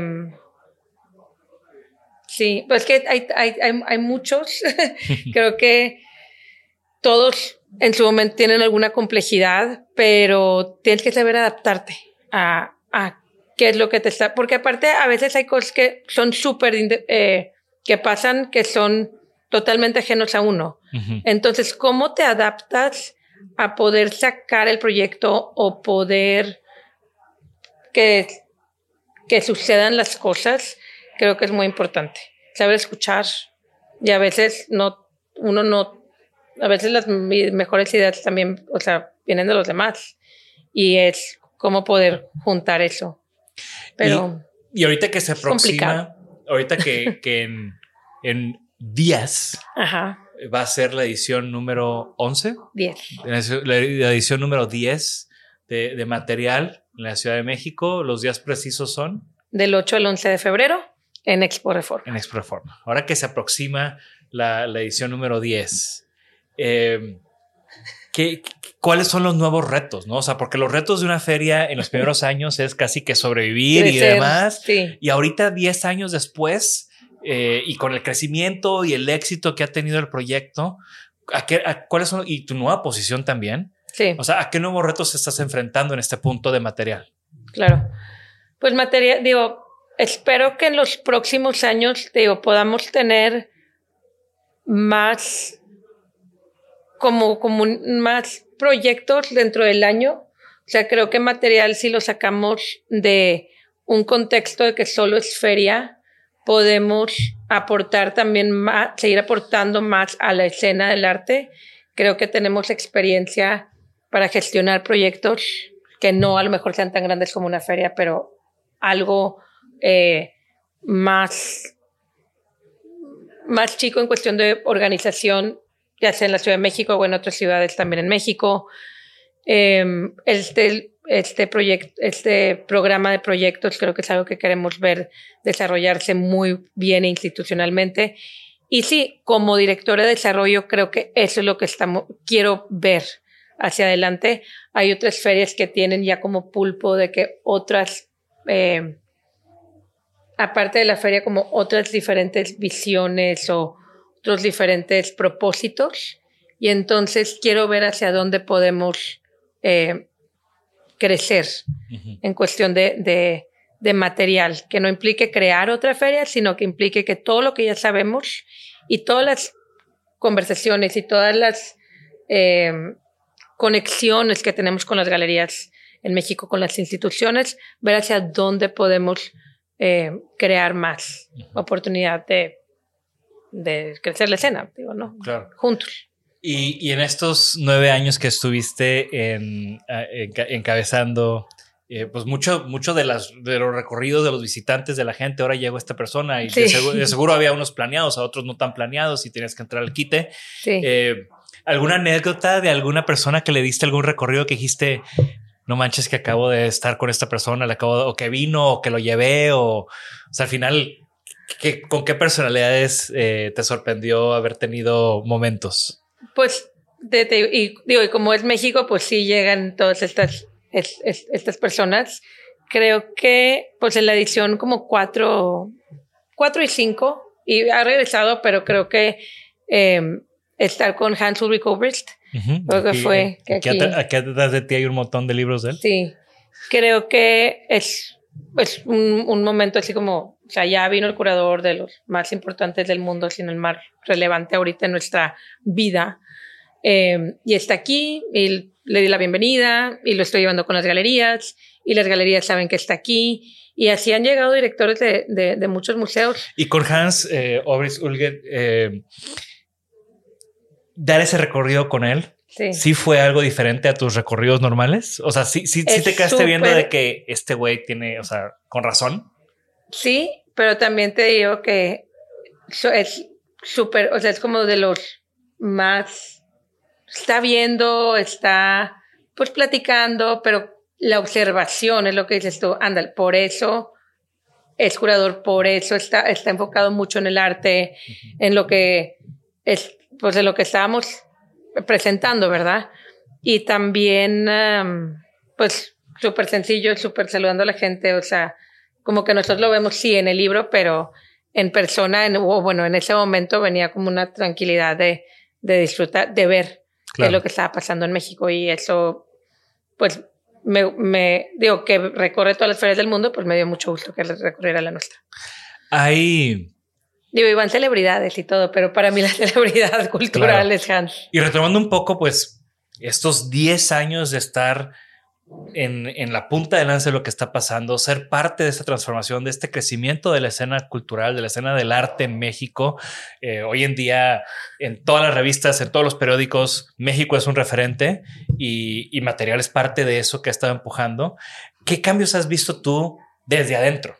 sí, pues que hay, hay, hay, hay muchos. Creo que todos en su momento tienen alguna complejidad, pero tienes que saber adaptarte a, a qué es lo que te está... Porque aparte a veces hay cosas que son súper... Eh, que pasan que son... totalmente ajenos a uno. Uh-huh. Entonces, ¿cómo te adaptas a poder sacar el proyecto o poder que, que sucedan las cosas? Creo que es muy importante. Saber escuchar. Y a veces no, uno no, a veces las mejores ideas también, o sea, vienen de los demás. Y es cómo poder juntar eso. Pero y, y ahorita que se aproxima, ahorita que, que en, en días Ajá. va a ser la edición número once. diez. La edición número diez de, de material en la Ciudad de México. Los días precisos son del ocho al once de febrero en Expo Reforma. En Expo Reforma. Ahora que se aproxima la, la edición número diez, eh, ¿qué, ¿cuáles son los nuevos retos? ¿No? O sea, porque los retos de una feria en los primeros años es casi que sobrevivir Crecer, y demás. Sí. Y ahorita, diez años después, Eh, y con el crecimiento y el éxito que ha tenido el proyecto, ¿a qué, a, ¿cuáles son? Y tu nueva posición también. Sí. O sea, ¿a qué nuevos retos te estás enfrentando en este punto de material? Claro. Pues material, digo, espero que en los próximos años, digo, podamos tener más, como, como más proyectos dentro del año. O sea, creo que material, si lo sacamos de un contexto de que solo es feria, podemos aportar también más, seguir aportando más a la escena del arte. Creo que tenemos experiencia para gestionar proyectos que no a lo mejor sean tan grandes como una feria, pero algo eh, más, más chico en cuestión de organización, ya sea en la Ciudad de México o en otras ciudades también en México. Eh, este, este, proyecto, este programa de proyectos creo que es algo que queremos ver desarrollarse muy bien institucionalmente. Y sí, como directora de desarrollo, creo que eso es lo que estamos, quiero ver hacia adelante. Hay otras ferias que tienen ya como pulpo de que otras, eh, aparte de la feria, como otras diferentes visiones o otros diferentes propósitos. Y entonces quiero ver hacia dónde podemos eh, crecer uh-huh. en cuestión de, de, de material, que no implique crear otra feria, sino que implique que todo lo que ya sabemos y todas las conversaciones y todas las eh, conexiones que tenemos con las galerías en México, con las instituciones, ver hacia dónde podemos eh, crear más uh-huh. oportunidad de, de crecer la escena, digo, ¿no? Claro. Juntos. Y, y en estos nueve años que estuviste en, en, encabezando, eh, pues mucho, mucho de, las, de los recorridos de los visitantes, de la gente, ahora llegó esta persona y sí. de, seguro, de seguro había unos planeados, a otros no tan planeados y tenías que entrar al quite. Sí. Eh, ¿Alguna anécdota de alguna persona que le diste algún recorrido que dijiste, no manches que acabo de estar con esta persona, le acabo de, o que vino, o que lo llevé, o, o sea, al final, ¿qué, ¿con qué personalidades eh, te sorprendió haber tenido momentos? Pues, de, de, y digo, y como es México, pues sí llegan todas estas, es, es, estas personas. Creo que, pues en la edición como cuatro, cuatro y cinco, y ha regresado, pero creo que eh, estar con Hans Ulrich Obrist, uh-huh. creo que aquí, fue que aquí, aquí, aquí atrás de ti hay un montón de libros de él. Sí, creo que es, es un, un momento así como, o sea, ya vino el curador de los más importantes del mundo, sino el más relevante ahorita en nuestra vida. Eh, y está aquí, y le di la bienvenida, y lo estoy llevando con las galerías, y las galerías saben que está aquí, y así han llegado directores de, de, de muchos museos. Y con Hans eh, Obrist Ulger, eh, dar ese recorrido con él, sí. ¿sí fue algo diferente a tus recorridos normales? O sea, ¿sí, sí, sí te quedaste super... viendo de que este güey tiene, o sea, con razón? Sí, pero también te digo que es súper, o sea, es como de los más, está viendo, está pues platicando, pero la observación es lo que dices tú, ándale, por eso es curador, por eso está, está enfocado mucho en el arte, uh-huh. en lo que es, pues de lo que estábamos presentando, ¿verdad? Y también, um, pues súper sencillo, súper saludando a la gente, o sea, como que nosotros lo vemos, sí, en el libro, pero en persona, en, o bueno, en ese momento venía como una tranquilidad de, de disfrutar, de ver claro. qué es lo que estaba pasando en México. Y eso, pues, me, me digo, que recorre todas las ferias del mundo, pues me dio mucho gusto que recorriera la nuestra. Hay... Digo, iban celebridades y todo, pero para mí la celebridad cultural claro. es Hans. Y retomando un poco, pues, estos diez años de estar... En, en la punta de lanza de lo que está pasando, ser parte de esta transformación, de este crecimiento de la escena cultural, de la escena del arte en México. Eh, hoy en día, en todas las revistas, en todos los periódicos, México es un referente y, y Material es parte de eso que ha estado empujando. ¿Qué cambios has visto tú desde adentro?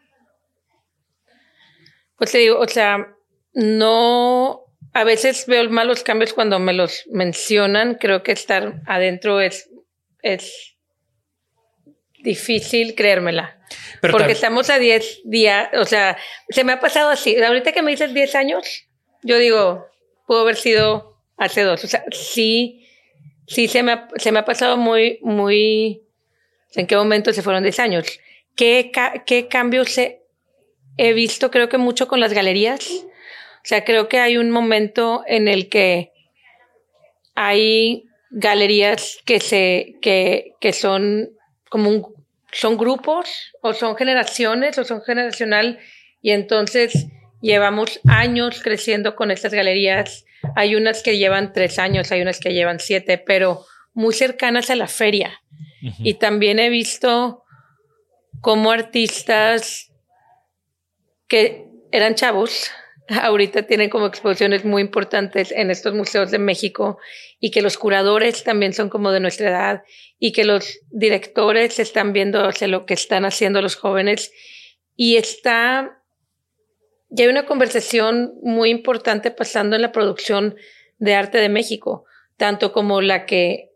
Pues te digo, o sea, no... A veces veo mal los cambios cuando me los mencionan. Creo que estar adentro es... es difícil creérmela. Pero porque tam- estamos a diez días, o sea, se me ha pasado así. Ahorita que me dices diez años, yo digo, pudo haber sido hace dos. O sea, sí, sí se me ha, se me ha pasado muy, muy... ¿En qué momento se fueron diez años? ¿Qué, ca- qué cambios he, he visto? Creo que mucho con las galerías. O sea, creo que hay un momento en el que hay galerías que se que, que son como un, son grupos o son generaciones o son generacional y entonces llevamos años creciendo con estas galerías. Hay unas que llevan tres años, hay unas que llevan siete, pero muy cercanas a la feria. Uh-huh. Y también he visto cómo artistas que eran chavos ahorita tienen como exposiciones muy importantes en estos museos de México y que los curadores también son como de nuestra edad y que los directores están viendo, o sea, lo que están haciendo los jóvenes y está, ya hay una conversación muy importante pasando en la producción de arte de México, tanto como la que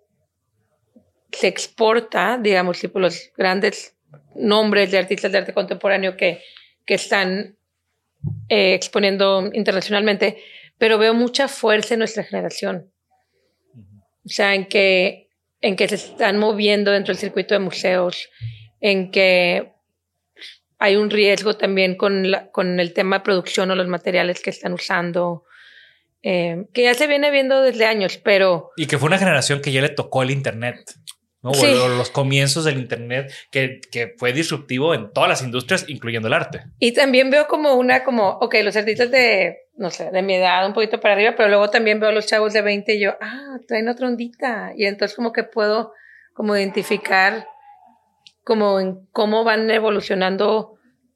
se exporta, digamos, tipo los grandes nombres de artistas de arte contemporáneo que, que están Eh, exponiendo internacionalmente, pero veo mucha fuerza en nuestra generación. Uh-huh. O sea, en que, en que se están moviendo dentro del circuito de museos, en que hay un riesgo también con, la, con el tema de producción o los materiales que están usando, eh, que ya se viene viendo desde años, pero... Y que fue una generación que ya le tocó el internet, ¿no? Sí. O los comienzos del internet que, que fue disruptivo en todas las industrias, incluyendo el arte. Y también veo como una, como, ok, los artistas de, no sé, de mi edad, un poquito para arriba, pero luego también veo a los chavos de veinte y yo, ah, traen otra ondita. Y entonces como que puedo como identificar como en cómo van evolucionando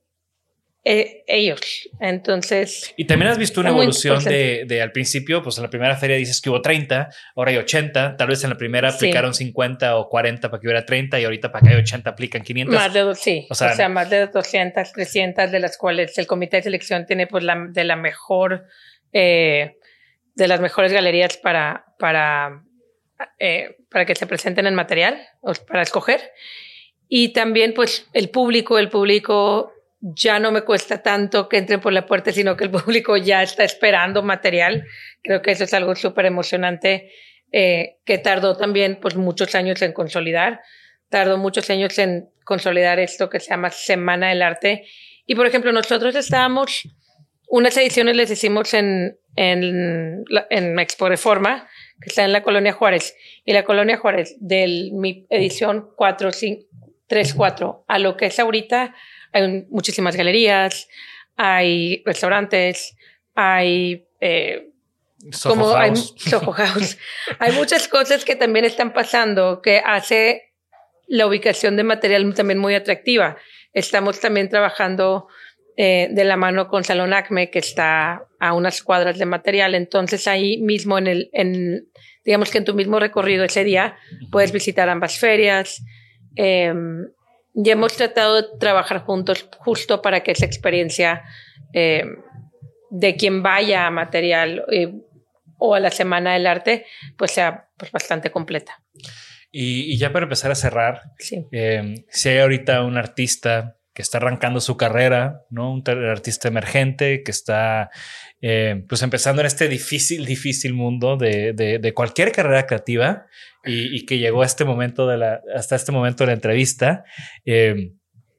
eh, ellos. Entonces... Y también has visto una evolución de, de al principio, pues en la primera feria dices que hubo treinta, ahora hay ochenta, tal vez en la primera aplicaron sí. cincuenta o cuarenta para que hubiera treinta y ahorita para que haya ochenta aplican quinientas. Más de, sí, o sea, o sea, más de doscientas, trescientas de las cuales el comité de selección tiene pues la, de la mejor, eh, de las mejores galerías para, para, eh, para que se presenten en material, o para escoger. Y también pues el público, el público... ya no me cuesta tanto que entren por la puerta, sino que el público ya está esperando material. Creo que eso es algo súper emocionante eh, que tardó también pues, muchos años en consolidar. Tardó muchos años en consolidar esto que se llama Semana del Arte. Y, por ejemplo, nosotros estábamos, unas ediciones les hicimos en, en, en Expo Reforma, que está en la Colonia Juárez. Y la Colonia Juárez, de mi edición cuatro, cinco, tres, cuatro, a lo que es ahorita... Hay muchísimas galerías, hay restaurantes, hay eh, Soho como House. Hay, Soho House. Hay muchas cosas que también están pasando que hace la ubicación de material también muy atractiva. Estamos también trabajando eh, de la mano con Salón Acme, que está a unas cuadras de material. Entonces ahí mismo en el, en, digamos que en tu mismo recorrido ese día puedes visitar ambas ferias. Eh, Y hemos tratado de trabajar juntos justo para que esa experiencia eh, de quien vaya a material eh, o a la Semana del Arte pues sea pues, bastante completa. Y, y ya para empezar a cerrar, sí. eh, si hay ahorita un artista que está arrancando su carrera, ¿no? Un artista emergente que está eh, pues empezando en este difícil, difícil mundo de, de, de cualquier carrera creativa y, y que llegó a este momento de la, hasta este momento de la entrevista. Eh,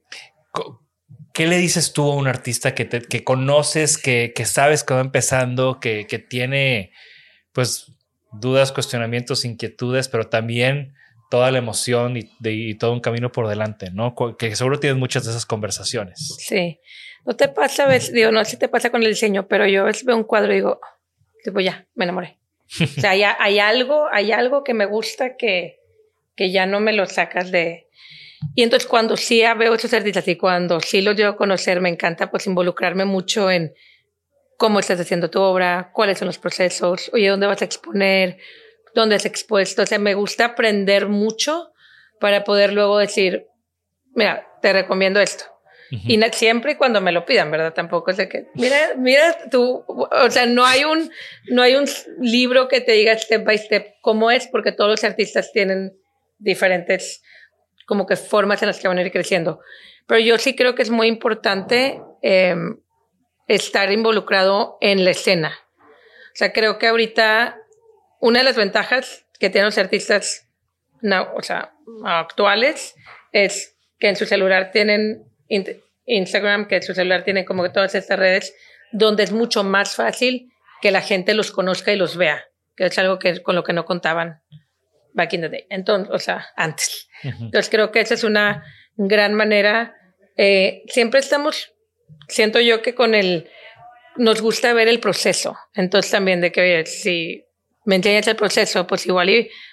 ¿Qué le dices tú a un artista que, te, que conoces, que, que sabes que va empezando, que, que tiene pues dudas, cuestionamientos, inquietudes, pero también toda la emoción y, de, y todo un camino por delante, ¿no? Que seguro tienes muchas de esas conversaciones. Sí. No te pasa, ves, digo, no sé si te pasa con el diseño, pero yo a veces veo un cuadro y digo, tipo, ya, me enamoré. O sea, hay, hay algo, hay algo que me gusta que, que ya no me lo sacas de... Y entonces cuando sí veo esos artistas y cuando sí los llevo a conocer, me encanta pues involucrarme mucho en cómo estás haciendo tu obra, cuáles son los procesos, oye, ¿dónde vas a exponer? ¿Dónde has expuesto? O sea, me gusta aprender mucho para poder luego decir, mira, te recomiendo esto. Uh-huh. Y siempre y cuando me lo pidan, ¿verdad? Tampoco es de que, mira, mira tú, o sea, no hay un, no hay un libro que te diga step by step cómo es, porque todos los artistas tienen diferentes como que formas en las que van a ir creciendo. Pero yo sí creo que es muy importante eh, estar involucrado en la escena. O sea, creo que ahorita una de las ventajas que tienen los artistas no, o sea, actuales es que en su celular tienen Instagram, que en su celular tienen como que todas estas redes donde es mucho más fácil que la gente los conozca y los vea, que es algo que, con lo que no contaban back in the day, entonces, o sea, antes. Uh-huh. Entonces creo que esa es una gran manera. Eh, siempre estamos, siento yo que con el, nos gusta ver el proceso. Entonces también de que, oye, si me enseñas el proceso, pues igual y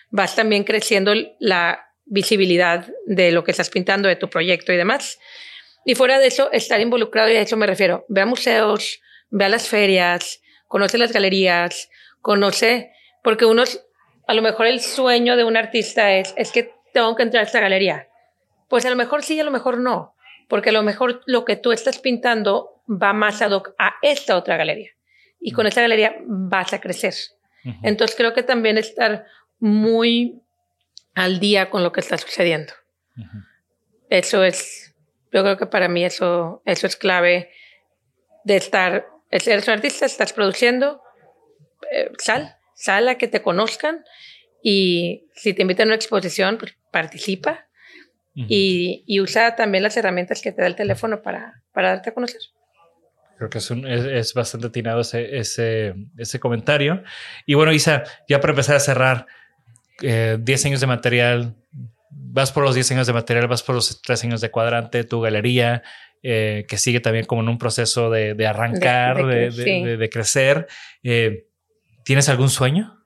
vas también creciendo la visibilidad de lo que estás pintando, de tu proyecto y demás. Y fuera de eso, estar involucrado, y a eso me refiero, ve a museos, ve a las ferias, conoce las galerías, conoce, porque uno, a lo mejor el sueño de un artista es, es que tengo que entrar a esta galería. Pues a lo mejor sí, a lo mejor no, porque a lo mejor lo que tú estás pintando va más ad hoc a esta otra galería. Y con esta galería vas a crecer. Uh-huh. Entonces creo que también estar muy al día con lo que está sucediendo. Uh-huh. Eso es, yo creo que para mí eso, eso es clave de estar, eres un artista, estás produciendo, eh, sal, sal a que te conozcan, y si te invitan a una exposición, pues participa. Uh-huh. y, y usa también las herramientas que te da el teléfono para, para darte a conocer. Creo que es, un, es, es bastante atinado ese, ese, ese comentario. Y bueno, Isa, ya para empezar a cerrar, eh, diez años de material, vas por los diez años de material, vas por los tres años de Cuadrante, tu galería, eh, que sigue también como en un proceso de, de arrancar, de, de, de, sí. de, de crecer. Eh, ¿Tienes algún sueño?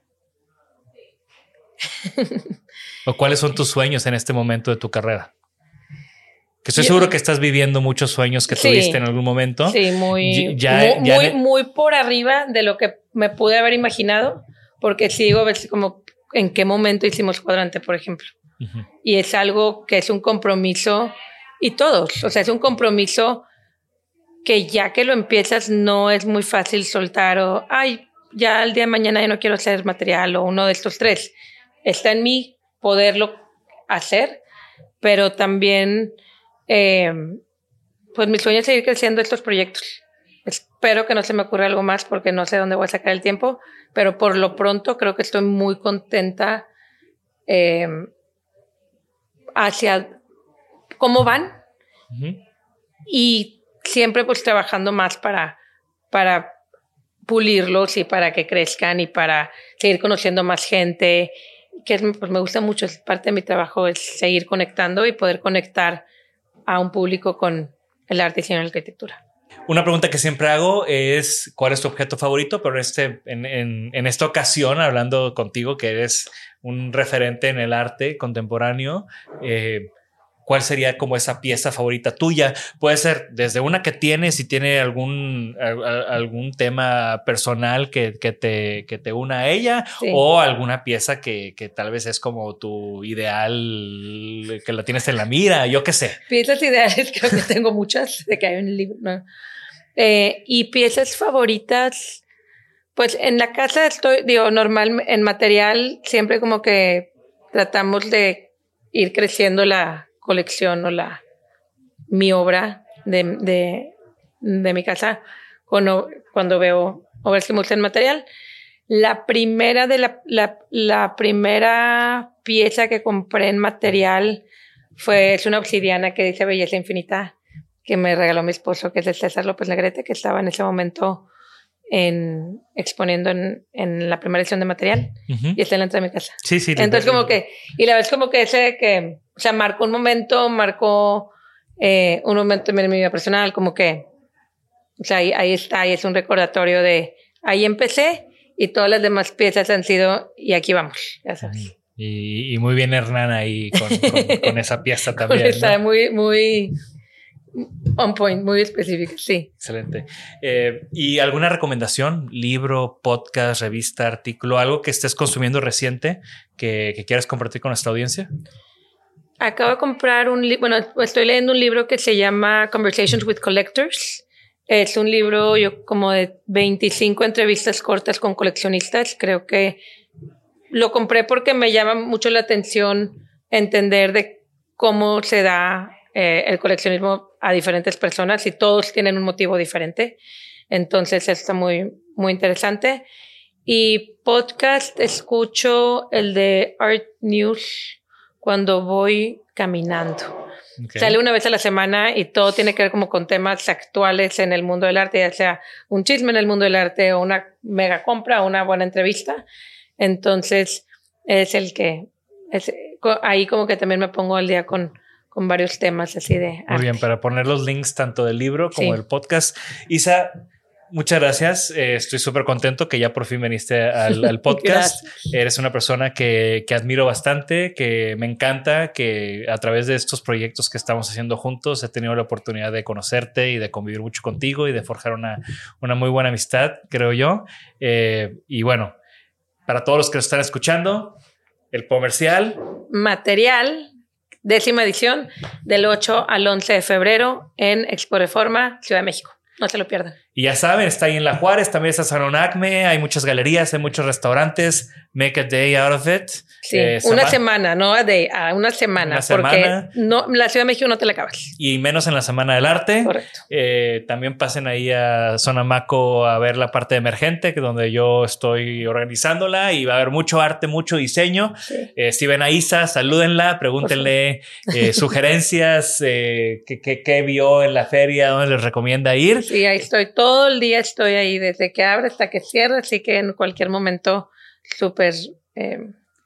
¿O cuáles son tus sueños en este momento de tu carrera? Que estoy seguro que estás viviendo muchos sueños que sí, tuviste en algún momento. Sí, muy, ya, muy, ya muy, muy por arriba de lo que me pude haber imaginado, porque sigo a ver como en qué momento hicimos Cuadrante, por ejemplo. Uh-huh. Y es algo que es un compromiso, y todos, o sea, es un compromiso que ya que lo empiezas no es muy fácil soltar, o ay, ya el día de mañana ya no quiero hacer material, o uno de estos tres. Está en mí poderlo hacer, pero también... Eh, pues mi sueño es seguir creciendo estos proyectos. Espero que no se me ocurra algo más porque no sé dónde voy a sacar el tiempo, pero por lo pronto creo que estoy muy contenta eh, hacia cómo van. Uh-huh. Y siempre pues trabajando más para, para pulirlos y para que crezcan y para seguir conociendo más gente, que es, pues me gusta mucho, es parte de mi trabajo, es seguir conectando y poder conectar a un público con el arte, diseño y la arquitectura. Una pregunta que siempre hago es ¿cuál es tu objeto favorito? Pero este, en, en, en esta ocasión, hablando contigo, que eres un referente en el arte contemporáneo, eh, ¿cuál sería como esa pieza favorita tuya? Puede ser desde una que tienes, si tiene algún, algún tema personal que, que, te, que te una a ella, sí. O alguna pieza que, que tal vez es como tu ideal, que la tienes en la mira, yo qué sé. Piezas ideales, creo que tengo muchas, de que hay un libro. ¿No? Eh, y piezas favoritas, pues en la casa estoy, digo, normal, en material, siempre como que tratamos de ir creciendo la colección o la mi obra de, de, de mi casa cuando, cuando veo obras que me gustan en material. La primera de la, la, la primera pieza que compré en material fue es una obsidiana que dice Belleza Infinita, que me regaló mi esposo, que es de César López Negrete, que estaba en ese momento en, exponiendo en, en la primera edición de material. Uh-huh. Y está en la entrada de mi casa. Sí, sí. Entonces como que, y la verdad es como que ese que, o sea, marcó un momento, marcó eh, un momento también en mi vida personal, como que, o sea, ahí, ahí está, y es un recordatorio de, ahí empecé y todas las demás piezas han sido, y aquí vamos, ya sabes. Uh-huh. Y, y muy bien Hernán ahí con, con, con esa pieza también. Está ¿no? muy, muy... on point, muy específico, sí. Excelente. Eh, ¿Y alguna recomendación? ¿Libro, podcast, revista, artículo? ¿Algo que estés consumiendo reciente que, que quieras compartir con nuestra audiencia? Acabo de comprar un libro, bueno, estoy leyendo un libro que se llama Conversations with Collectors. Es un libro yo como de veinticinco entrevistas cortas con coleccionistas. Creo que lo compré porque me llama mucho la atención entender de cómo se da eh, el coleccionismo a diferentes personas y todos tienen un motivo diferente. Entonces está muy, muy interesante. Y podcast, escucho el de Art News cuando voy caminando. Okay. Sale una vez a la semana y todo tiene que ver como con temas actuales en el mundo del arte, ya sea un chisme en el mundo del arte o una mega compra o una buena entrevista. Entonces es el que es, ahí como que también me pongo al día con con varios temas así de arte. Muy bien, para poner los links tanto del libro como sí. del podcast. Isa, muchas gracias. Eh, estoy súper contento que ya por fin viniste al, al podcast. Eres una persona que, que admiro bastante, que me encanta, que a través de estos proyectos que estamos haciendo juntos he tenido la oportunidad de conocerte y de convivir mucho contigo y de forjar una, una muy buena amistad, creo yo. Eh, y bueno, para todos los que nos están escuchando, el comercial. Material, décima edición, del ocho al once de febrero en Expo Reforma, Ciudad de México. No se lo pierdan. Y ya saben, está ahí en La Juárez, también está Salón Acme, hay muchas galerías, hay muchos restaurantes. Make a day out of it. Sí, eh, una sema- semana, no a day, a una semana, una porque semana. No, la Ciudad de México no te la acabas. Y menos en la Semana del Arte. Correcto. Eh, también pasen ahí a Sonamaco a ver la parte emergente, que es donde yo estoy organizándola, y va a haber mucho arte, mucho diseño. Sí. Eh, si ven a Isa, salúdenla, pregúntenle eh, sugerencias, eh, qué, qué, qué vio en la feria, dónde les recomienda ir. Sí, ahí estoy todo el día, estoy ahí desde que abre hasta que cierra, así que en cualquier momento súper eh,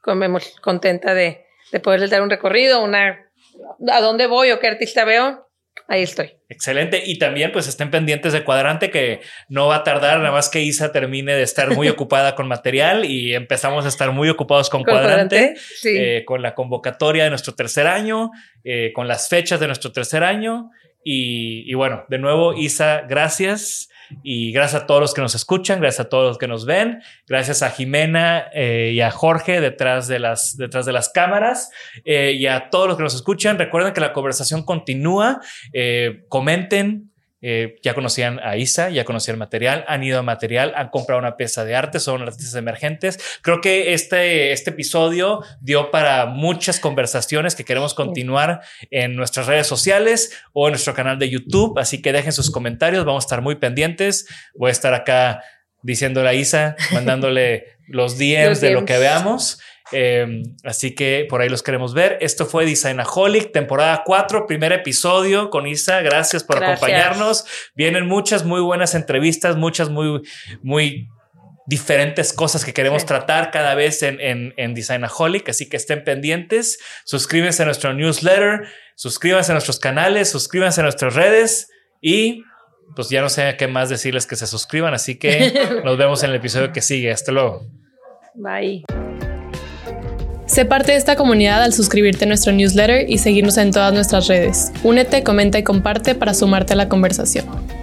contenta de, de poderles dar un recorrido, una a dónde voy o qué artista veo, ahí estoy. Excelente. Y también pues estén pendientes de Cuadrante, que no va a tardar, nada más que Isa termine de estar muy ocupada con material y empezamos a estar muy ocupados con, con Cuadrante, Cuadrante sí. eh, con la convocatoria de nuestro tercer año, eh, con las fechas de nuestro tercer año. Y, y bueno, de nuevo, Isa, gracias. Y gracias a todos los que nos escuchan, gracias a todos los que nos ven, gracias a Jimena eh, y a Jorge detrás de las, detrás de las cámaras, eh, y a todos los que nos escuchan. Recuerden que la conversación continúa. Eh, comenten. Eh, ya conocían a Isa, ya conocían el material, han ido a material, han comprado una pieza de arte, son artistas emergentes. Creo que este, este episodio dio para muchas conversaciones que queremos continuar en nuestras redes sociales o en nuestro canal de YouTube, así que dejen sus comentarios, vamos a estar muy pendientes. Voy a estar acá diciéndole a Isa, mandándole los D Ms los de D Ms. Lo que veamos. Eh, así que por ahí los queremos ver. Esto fue Designaholic, temporada cuatro, primer episodio con Isa. Gracias por Gracias. acompañarnos. Vienen muchas muy buenas entrevistas, muchas muy, muy diferentes cosas que queremos sí. tratar cada vez en, en, en Designaholic. Así que estén pendientes. Suscríbanse a nuestro newsletter, suscríbanse a nuestros canales, suscríbanse a nuestras redes y pues ya no sé qué más decirles que se suscriban. Así que nos vemos en el episodio que sigue. Hasta luego. Bye. Sé parte de esta comunidad al suscribirte a nuestro newsletter y seguirnos en todas nuestras redes. Únete, comenta y comparte para sumarte a la conversación.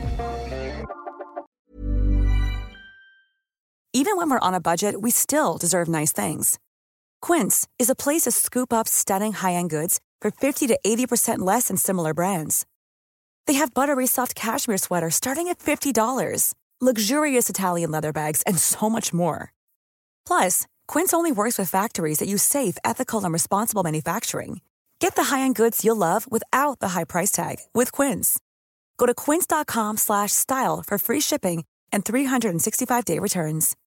Even when we're on a budget, we still deserve nice things. Quince is a place to scoop up stunning high-end goods for fifty to eighty percent less than similar brands. They have buttery soft cashmere sweaters starting at fifty dollars, luxurious Italian leather bags, and so much more. Plus, Quince only works with factories that use safe, ethical, and responsible manufacturing. Get the high-end goods you'll love without the high price tag with Quince. Go to quince.com slash style for free shipping and three sixty-five day returns.